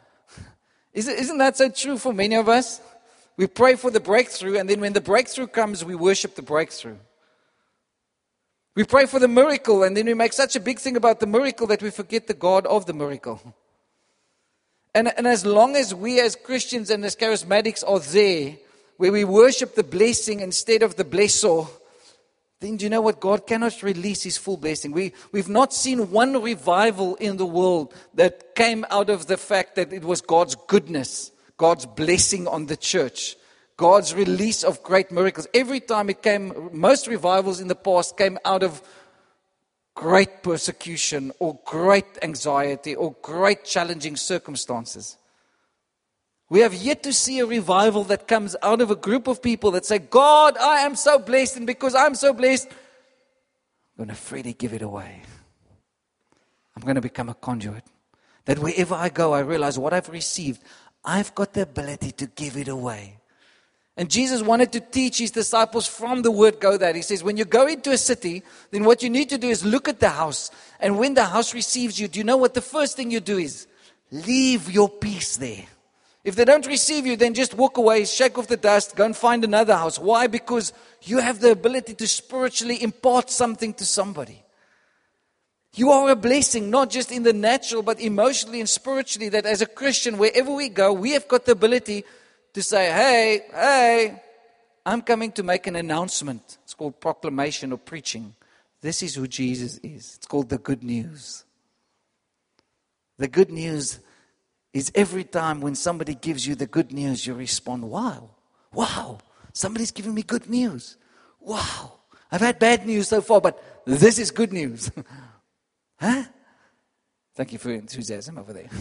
Isn't that so true for many of us? We pray for the breakthrough, and then when the breakthrough comes, we worship the breakthrough. We pray for the miracle, and then we make such a big thing about the miracle that we forget the God of the miracle. And as long as we as Christians and as charismatics are there, where we worship the blessing instead of the blessor, then do you know what? God cannot release His full blessing. We've not seen one revival in the world that came out of the fact that it was God's goodness, God's blessing on the church. God's release of great miracles. Every time it came, most revivals in the past came out of great persecution or great anxiety or great challenging circumstances. We have yet to see a revival that comes out of a group of people that say, God, I am so blessed, and because I'm so blessed, I'm going to freely give it away. I'm going to become a conduit. That wherever I go, I realize what I've received, I've got the ability to give it away. And Jesus wanted to teach his disciples from the word go that. He says, when you go into a city, then what you need to do is look at the house. And when the house receives you, do you know what the first thing you do is? Leave your peace there. If they don't receive you, then just walk away, shake off the dust, go and find another house. Why? Because you have the ability to spiritually impart something to somebody. You are a blessing, not just in the natural, but emotionally and spiritually, that as a Christian, wherever we go, we have got the ability to say, hey, I'm coming to make an announcement. It's called proclamation or preaching. This is who Jesus is. It's called the good news. The good news is every time when somebody gives you the good news, you respond, wow, somebody's giving me good news. Wow, I've had bad news so far, but this is good news. Huh? Thank you for your enthusiasm over there.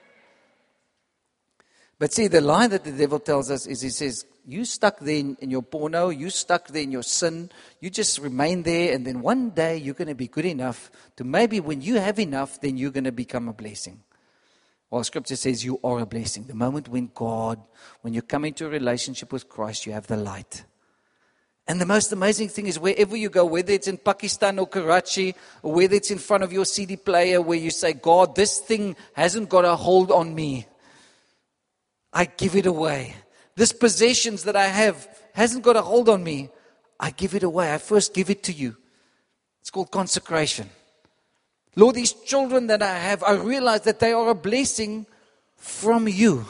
But see, the lie that the devil tells us is, he says, you stuck there in your porno, you stuck there in your sin, you just remain there, and then one day you're going to be good enough to maybe when you have enough, then you're going to become a blessing. Well, Scripture says you are a blessing. The moment when you come into a relationship with Christ, you have the light. And the most amazing thing is wherever you go, whether it's in Pakistan or Karachi, or whether it's in front of your CD player where you say, God, this thing hasn't got a hold on me. I give it away. This possessions that I have hasn't got a hold on me. I give it away. I first give it to you. It's called consecration. Lord, these children that I have, I realize that they are a blessing from you.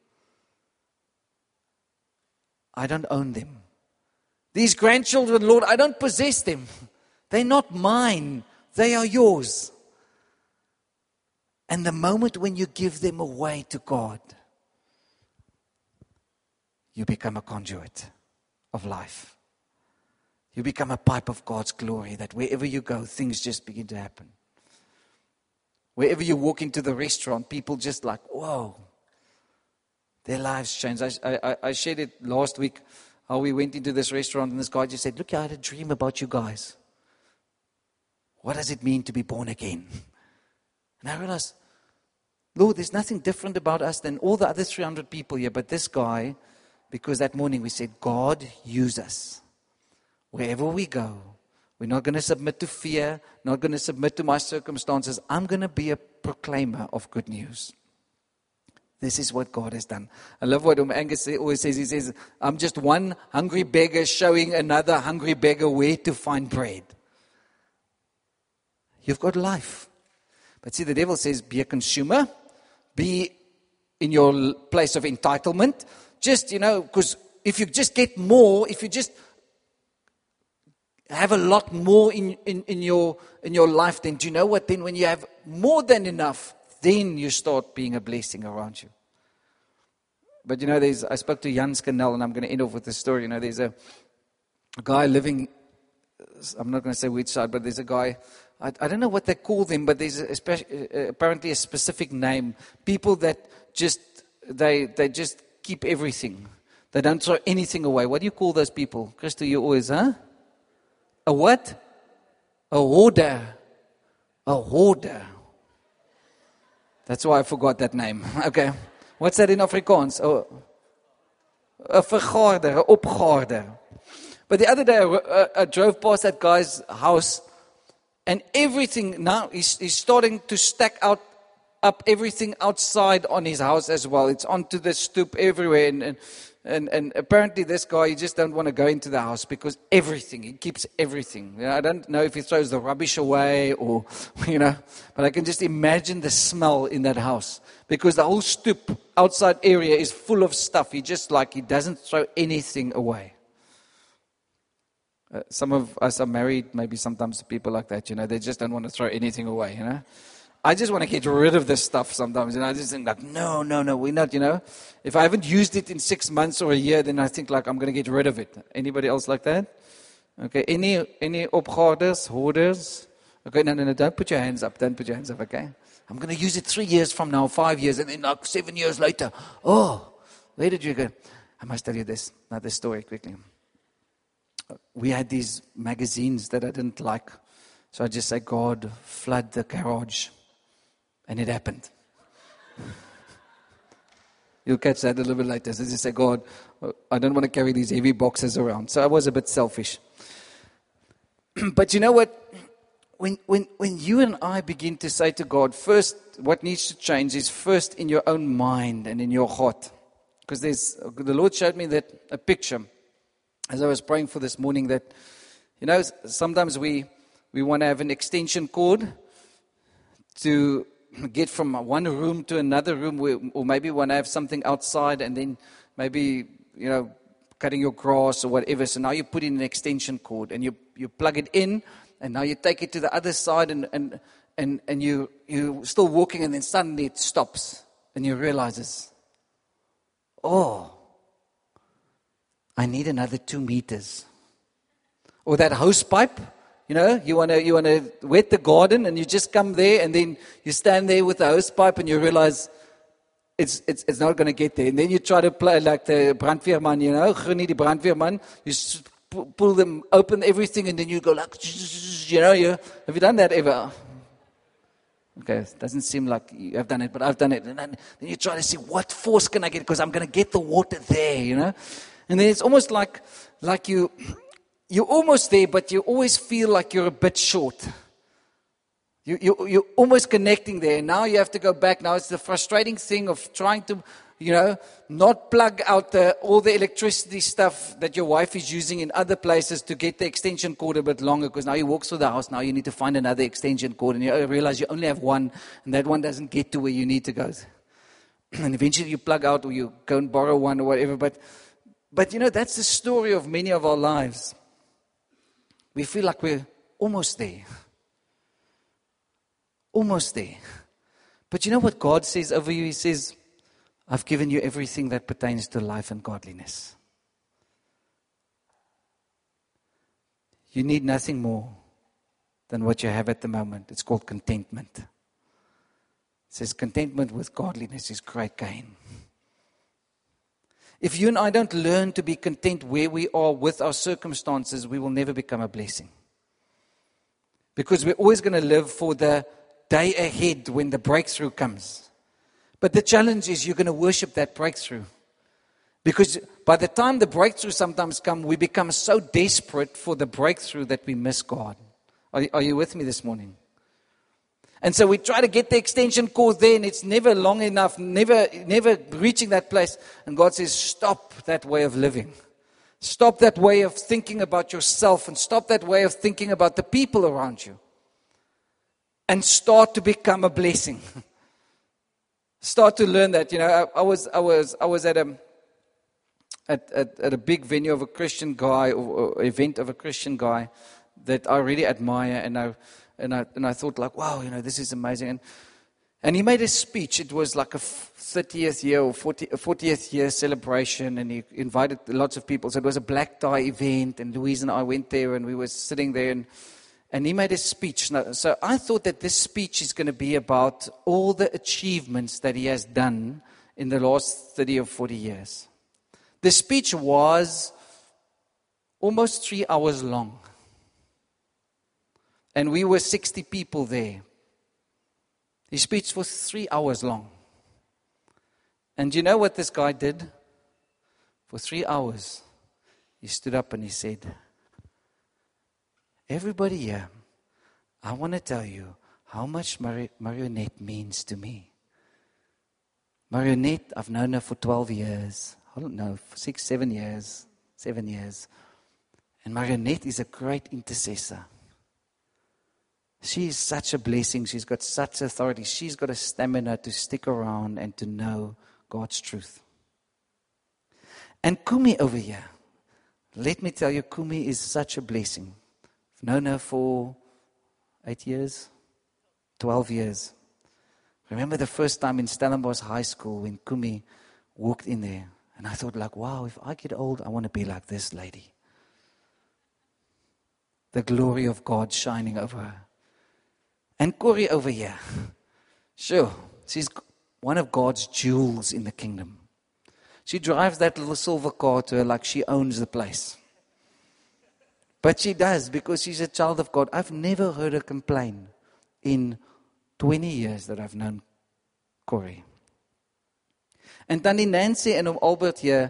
I don't own them. These grandchildren, Lord, I don't possess them. They're not mine. They are yours. And the moment when you give them away to God, you become a conduit of life. You become a pipe of God's glory, that wherever you go, things just begin to happen. Wherever you walk into the restaurant, people just like, whoa, their lives change. I shared it last week, how we went into this restaurant and this guy just said, look, I had a dream about you guys. What does it mean to be born again? And I realized, Lord, there's nothing different about us than all the other 300 people here, but this guy, because that morning we said, God, use us. Wherever we go, we're not going to submit to fear, not going to submit to my circumstances. I'm going to be a proclaimer of good news. This is what God has done. I love what Angus always says. He says, I'm just one hungry beggar showing another hungry beggar where to find bread. You've got life. But see, the devil says, be a consumer. Be in your place of entitlement. Just, because if you just get more, if you just have a lot more in your life, then do you know what? Then when you have more than enough, then you start being a blessing around you. But I spoke to Jan Scannell, and I'm going to end off with this story. There's a guy living, I'm not going to say which side, but there's a guy, I don't know what they call them, but there's apparently a specific name. People that they just keep everything. They don't throw anything away. What do you call those people? Christo, you always, A what? A hoarder. A hoarder. That's why I forgot that name. Okay. What's that in Afrikaans? A vergaarder, a opgaarder. But the other day I drove past that guy's house, and everything now he's starting to stack up everything outside on his house as well. It's onto the stoop everywhere, and apparently this guy, he just don't want to go into the house because he keeps everything. I don't know if he throws the rubbish away or, but I can just imagine the smell in that house because the whole stoop outside area is full of stuff. He doesn't throw anything away. Some of us are married, maybe sometimes people like that, they just don't want to throw anything away, I just want to get rid of this stuff sometimes. And I just think no, we're not, If I haven't used it in 6 months or a year, then I think I'm going to get rid of it. Anybody else like that? Okay, any opgaarders, hoarders? Okay, no, don't put your hands up. Don't put your hands up, okay? I'm going to use it 3 years from now, 5 years, and then 7 years later. Oh, where did you go? I must tell you this story quickly. We had these magazines that I didn't like. So I just say, God, flood the garage. And it happened. You'll catch that a little bit later. So you say, God, I don't want to carry these heavy boxes around. So I was a bit selfish. But you know what? When you and I begin to say to God, first, what needs to change is first in your own mind and in your heart. Because the Lord showed me that a picture as I was praying for this morning that, sometimes we want to have an extension cord to get from one room to another room, or maybe want to have something outside and then maybe, cutting your grass or whatever. So now you put in an extension cord and you plug it in, and now you take it to the other side and you're still walking, and then suddenly it stops and you realize, oh, I need another 2 meters. Or that hose pipe. You want to wet the garden, and you just come there, and then you stand there with the hose pipe, and you realize it's not going to get there. And then you try to play like the brandweerman, Genie die brandweerman. You pull them, open everything, and then you go like, have you done that ever? Okay, it doesn't seem like you have done it, but I've done it. And then you try to see what force can I get, because I'm going to get the water there, And then it's almost like you're almost there, but you always feel like you're a bit short. You're almost connecting there. Now you have to go back. Now it's the frustrating thing of trying to, not plug out all the electricity stuff that your wife is using in other places to get the extension cord a bit longer, because now you walk through the house. Now you need to find another extension cord, and you realize you only have one, and that one doesn't get to where you need to go. And eventually you plug out, or you go and borrow one or whatever. But that's the story of many of our lives. We feel like we're almost there. Almost there. But you know what God says over you? He says, I've given you everything that pertains to life and godliness. You need nothing more than what you have at the moment. It's called contentment. It says contentment with godliness is great gain. If you and I don't learn to be content where we are with our circumstances, we will never become a blessing. Because we're always going to live for the day ahead when the breakthrough comes. But the challenge is you're going to worship that breakthrough. Because by the time the breakthrough sometimes comes, we become so desperate for the breakthrough that we miss God. Are you with me this morning? And so we try to get the extension cord there, and it's never long enough, never reaching that place. And God says, stop that way of living. Stop that way of thinking about yourself, and stop that way of thinking about the people around you. And start to become a blessing. Start to learn that. I was at a big venue of a Christian guy, or event of a Christian guy that I really admire, and I thought like, wow, this is amazing. And he made a speech. It was like a 30th year or 40th year celebration, and he invited lots of people. So it was a black tie event, and Louise and I went there, and we were sitting there, and he made a speech. So I thought that this speech is going to be about all the achievements that he has done in the last 30 or 40 years. The speech was almost 3 hours long. And we were 60 people there. His speech was 3 hours long. And you know what this guy did? For 3 hours, he stood up and he said, everybody here, I want to tell you how much Marionette means to me. Marionette, I've known her for 12 years. I don't know, 6, 7 years. 7 years. And Marionette is a great intercessor. She is such a blessing. She's got such authority. She's got a stamina to stick around and to know God's truth. And Kumi over here, let me tell you, Kumi is such a blessing. I've known her for 8 years, 12 years. Remember the first time in Stellenbosch High School when Kumi walked in there. And I thought like, wow, if I get old, I want to be like this lady. The glory of God shining over her. And Corey over here, sure, she's one of God's jewels in the kingdom. She drives that little silver car to her like she owns the place. But she does, because she's a child of God. I've never heard her complain in 20 years that I've known Corey. And Tannie Nancy and Albert here,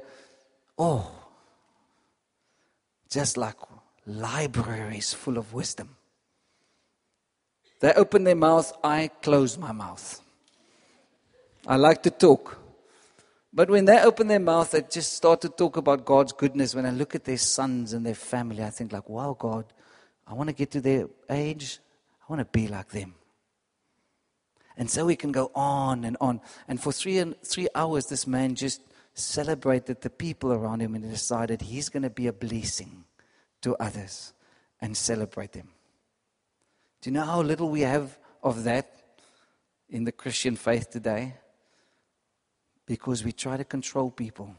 just like libraries full of wisdom. They open their mouth, I close my mouth. I like to talk. But when they open their mouth, they just start to talk about God's goodness. When I look at their sons and their family, I think like, wow, God, I want to get to their age. I want to be like them. And so we can go on and on. And for 3 hours, this man just celebrated the people around him and decided he's going to be a blessing to others and celebrate them. Do you know how little we have of that in the Christian faith today? Because we try to control people.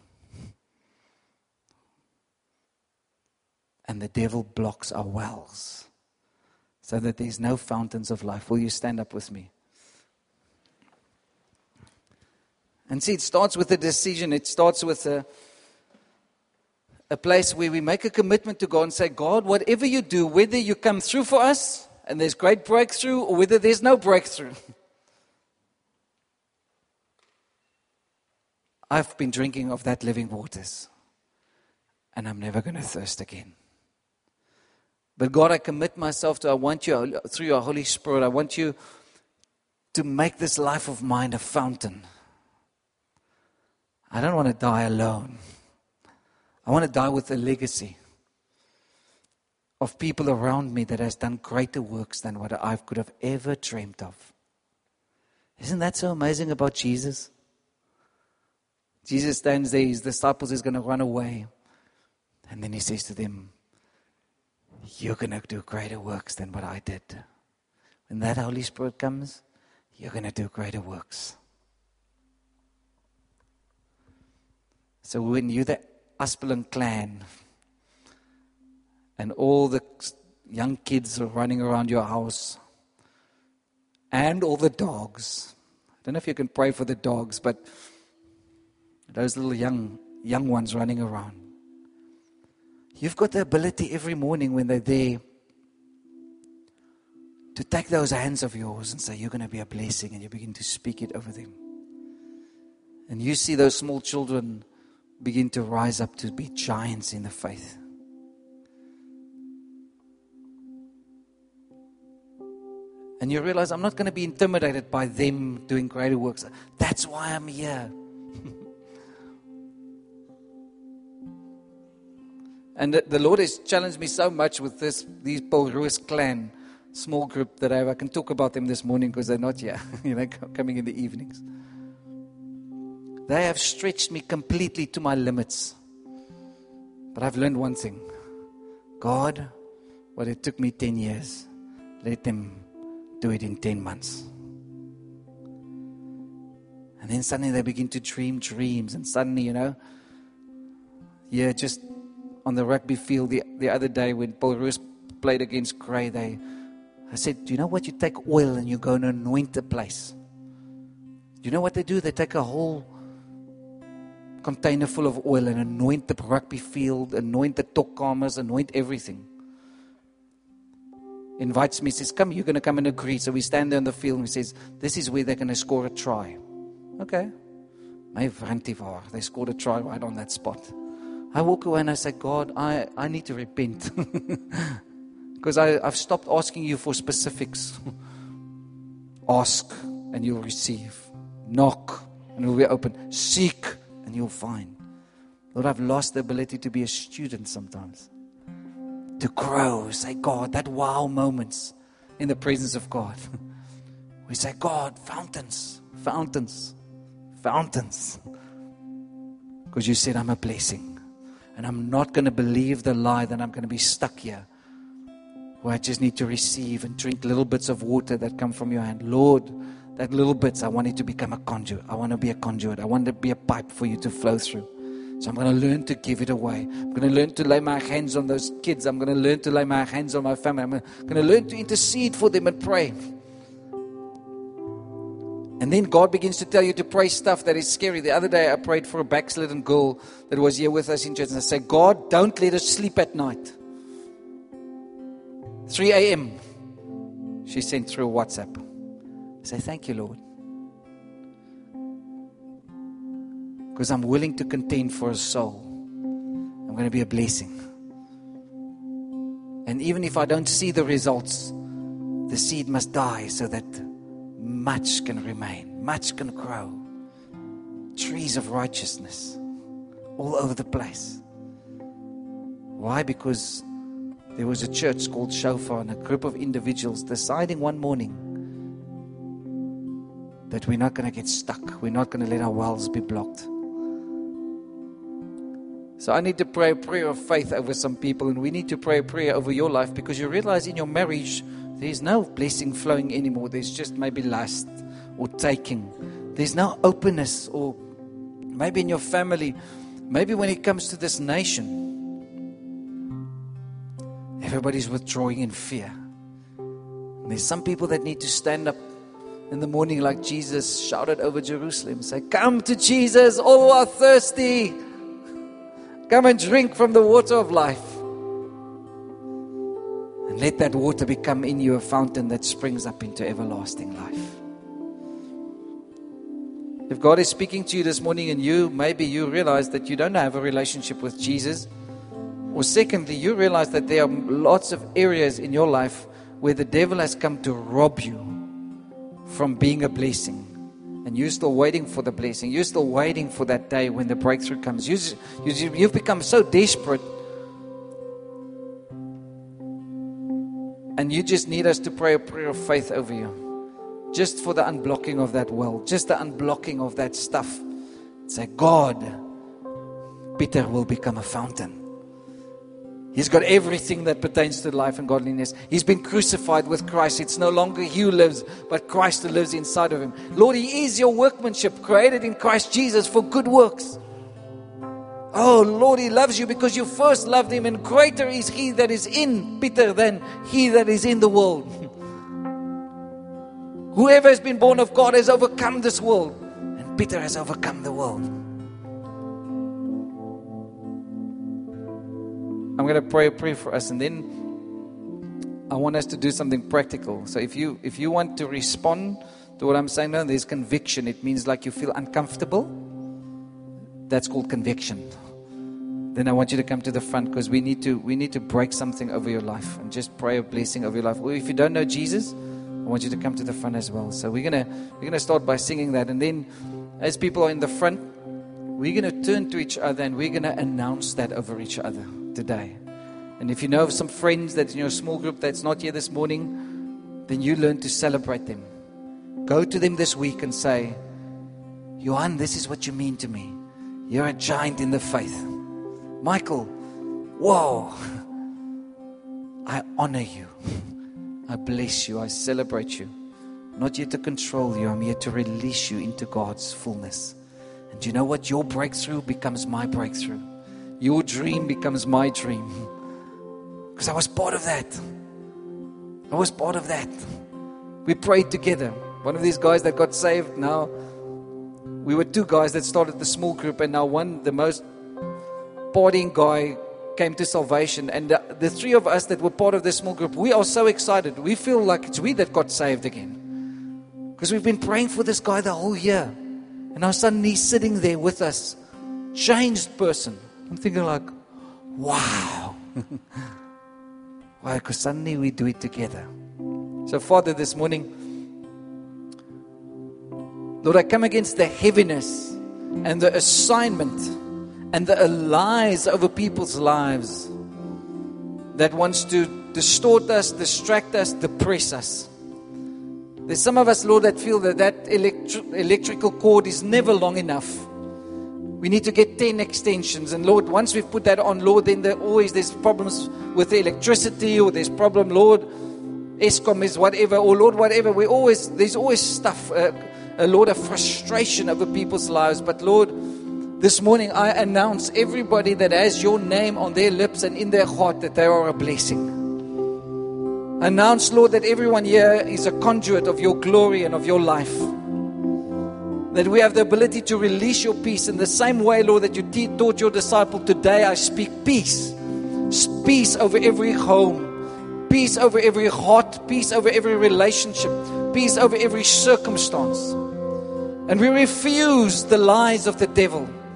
And the devil blocks our wells so that there's no fountains of life. Will you stand up with me? And see, it starts with a decision. It starts with a place where we make a commitment to God and say, God, whatever you do, whether you come through for us and there's great breakthrough or whether there's no breakthrough. I've been drinking of that living waters and I'm never going to thirst again. But God, I commit myself to, I want you, through your Holy Spirit, I want you to make this life of mine a fountain. I don't want to die alone. I want to die with a legacy of people around me that has done greater works than what I could have ever dreamed of. Isn't that so amazing about Jesus? Jesus stands there, his disciples is going to run away. And then he says to them, you're going to do greater works than what I did. When that Holy Spirit comes, you're going to do greater works. So when you're the Aspelin clan and all the young kids are running around your house and all the dogs, I don't know if you can pray for the dogs, but those little young ones running around. You've got the ability every morning when they're there to take those hands of yours and say, you're going to be a blessing, and you begin to speak it over them. And you see those small children begin to rise up to be giants in the faith. And you realize I'm not going to be intimidated by them doing greater works. That's why I'm here. And the Lord has challenged me so much with these Paul Ruiz clan small group that I have. I can talk about them this morning because they're not here, coming in the evenings. They have stretched me completely to my limits. But I've learned one thing. God, what it took me 10 years, let them do it in 10 months. And then suddenly they begin to dream dreams. And suddenly, just on the rugby field the other day when Paul Ruiz played against Grey, I said, do you know what? You take oil and you go and anoint the place. Do you know what they do? They take a whole container full of oil and anoint the rugby field, anoint the tokkamers, anoint everything. Invites me, says, come, you're going to come and agree. So we stand there on the field and he says, this is where they're going to score a try. Okay. They scored a try right on that spot. I walk away and I say, God, I need to repent. Because I've stopped asking you for specifics. Ask and you'll receive. Knock and it will be open. Seek and you'll find. Lord, I've lost the ability to be a student sometimes. To grow. Say, God, that wow moments in the presence of God. We say, God, fountains, fountains, fountains. Because you said I'm a blessing. And I'm not going to believe the lie that I'm going to be stuck here. Where I just need to receive and drink little bits of water that come from your hand. Lord, that little bits, I want it to become a conduit. I want to be a conduit. I want to be a pipe for you to flow through. So I'm going to learn to give it away. I'm going to learn to lay my hands on those kids. I'm going to learn to lay my hands on my family. I'm going to learn to intercede for them and pray. And then God begins to tell you to pray stuff that is scary. The other day I prayed for a backslidden girl that was here with us in church. And I said, God, don't let us sleep at night. 3 a.m. She sent through a WhatsApp. I say, thank you, Lord. because I'm willing to contend for a soul. I'm going to be a blessing. And even if I don't see the results, the seed must die so that much can remain, much can grow. Trees of righteousness all over the place. Why? Because there was a church called Shofar and a group of individuals deciding one morning that we're not going to get stuck. We're not going to let our wells be blocked. So I need to pray a prayer of faith over some people, and we need to pray a prayer over your life, because you realize in your marriage there's no blessing flowing anymore. There's just maybe lust or taking. There's no openness. Or maybe in your family, maybe when it comes to this nation, everybody's withdrawing in fear. And there's some people that need to stand up in the morning like Jesus shouted over Jerusalem and say, "Come to Jesus, all who are thirsty. Come and drink from the water of life." And let that water become in you a fountain that springs up into everlasting life. If God is speaking to you this morning and maybe you realize that you don't have a relationship with Jesus, or secondly, you realize that there are lots of areas in your life where the devil has come to rob you from being a blessing, and you're still waiting for the blessing. You're still waiting for that day when the breakthrough comes. You've become so desperate, and you just need us to pray a prayer of faith over you, just for the unblocking of that well, just the unblocking of that stuff. Say, God, Peter will become a fountain. He's got everything that pertains to life and godliness. He's been crucified with Christ. It's no longer he who lives, but Christ who lives inside of him. Lord, he is your workmanship, created in Christ Jesus for good works. Oh, Lord, he loves you because you first loved him, and greater is he that is in Peter than he that is in the world. Whoever has been born of God has overcome this world, and Peter has overcome the world. I'm going to pray a prayer for us, and then I want us to do something practical. So if you want to respond to what I'm saying now, there's conviction. It means like you feel uncomfortable. That's called conviction. Then I want you to come to the front, because we need to break something over your life and just pray a blessing over your life. Or if you don't know Jesus, I want you to come to the front as well. So we're gonna start by singing that, and then as people are in the front, we're going to turn to each other and we're going to announce that over each other today. And if you know of some friends that's in your small group that's not here this morning, then you learn to celebrate them. Go to them this week and say, Johan, this is what you mean to me. You're a giant in the faith. Michael, whoa, I honor you. I bless you. I celebrate you. I'm not here to control you. I'm here to release you into God's fullness. And you know what? Your breakthrough becomes my breakthrough. Your dream becomes my dream. Because I was part of that. I was part of that. We prayed together. One of these guys that got saved now, we were two guys that started the small group, and now the most partying guy came to salvation. And the three of us that were part of this small group, we are so excited. We feel like it's we that got saved again. Because we've been praying for this guy the whole year. And now suddenly he's sitting there with us. Changed person. I'm thinking like, wow. Why? Because suddenly we do it together. So Father, this morning, Lord, I come against the heaviness and the assignment and the lies over people's lives that wants to distort us, distract us, depress us. There's some of us, Lord, that feel that electrical cord is never long enough. We need to get 10 extensions. And Lord, once we've put that on, Lord, then there's problems with the electricity, or there's problem, Lord, Eskom is whatever, or Lord, whatever. There's always stuff, Lord, a frustration over people's lives. But Lord, this morning I announce everybody that has your name on their lips and in their heart that they are a blessing. Announce, Lord, that everyone here is a conduit of your glory and of your life. That we have the ability to release your peace in the same way, Lord, that you taught your disciple. Today I speak peace. Peace over every home. Peace over every heart. Peace over every relationship. Peace over every circumstance. And we refuse the lies of the devil.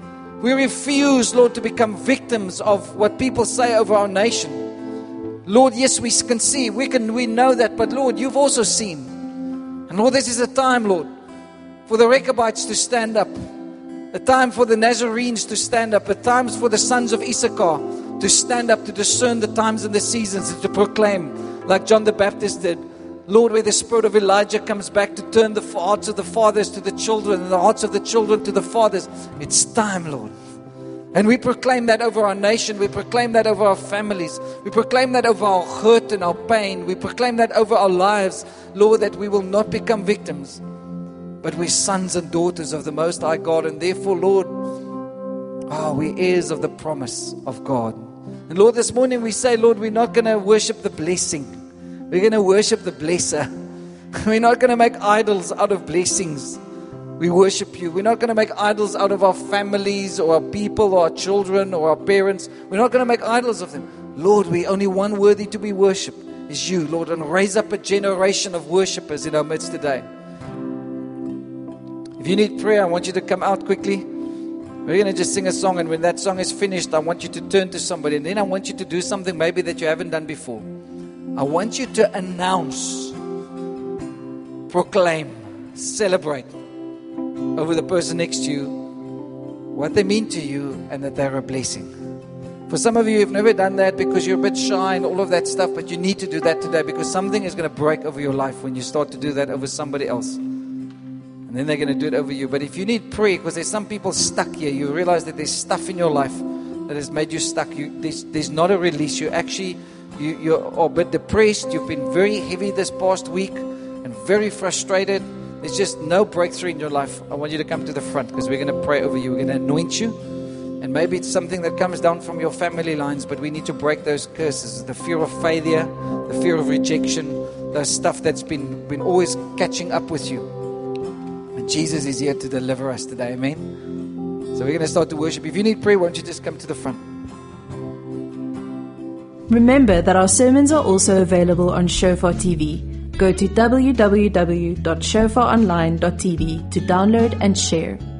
We refuse, Lord, to become victims of what people say over our nation. Lord, yes, we can see, we know that, but Lord, you've also seen. And Lord, this is a time, Lord, for the Rechabites to stand up, a time for the Nazarenes to stand up, a time for the sons of Issachar to stand up, to discern the times and the seasons, and to proclaim, like John the Baptist did. Lord, where the spirit of Elijah comes back to turn the hearts of the fathers to the children and the hearts of the children to the fathers. It's time, Lord. And we proclaim that over our nation. We proclaim that over our families. We proclaim that over our hurt and our pain. We proclaim that over our lives, Lord, that we will not become victims, but we're sons and daughters of the Most High God. And therefore, Lord, we're heirs of the promise of God. And Lord, this morning we say, Lord, we're not going to worship the blessing. We're going to worship the blesser. We're not going to make idols out of blessings. We worship you. We're not going to make idols out of our families or our people or our children or our parents. We're not going to make idols of them. Lord, we only one worthy to be worshipped is you, Lord. And raise up a generation of worshipers in our midst today. If you need prayer, I want you to come out quickly. We're going to just sing a song, and when that song is finished, I want you to turn to somebody, and then I want you to do something maybe that you haven't done before. I want you to announce, proclaim, celebrate over the person next to you what they mean to you and that they're a blessing. For some of you, you've never done that because you're a bit shy and all of that stuff, but you need to do that today because something is going to break over your life when you start to do that over somebody else. And then they're going to do it over you. But if you need prayer, because there's some people stuck here, you realize that there's stuff in your life that has made you stuck. There's not a release. You're a bit depressed. You've been very heavy this past week and very frustrated. There's just no breakthrough in your life. I want you to come to the front because we're going to pray over you. We're going to anoint you. And maybe it's something that comes down from your family lines, but we need to break those curses. The fear of failure, the fear of rejection, the stuff that's been always catching up with you. And Jesus is here to deliver us today. Amen. So we're going to start to worship. If you need prayer, why don't you just come to the front? Remember that our sermons are also available on Shofar TV. Go to www.shofaronline.tv to download and share.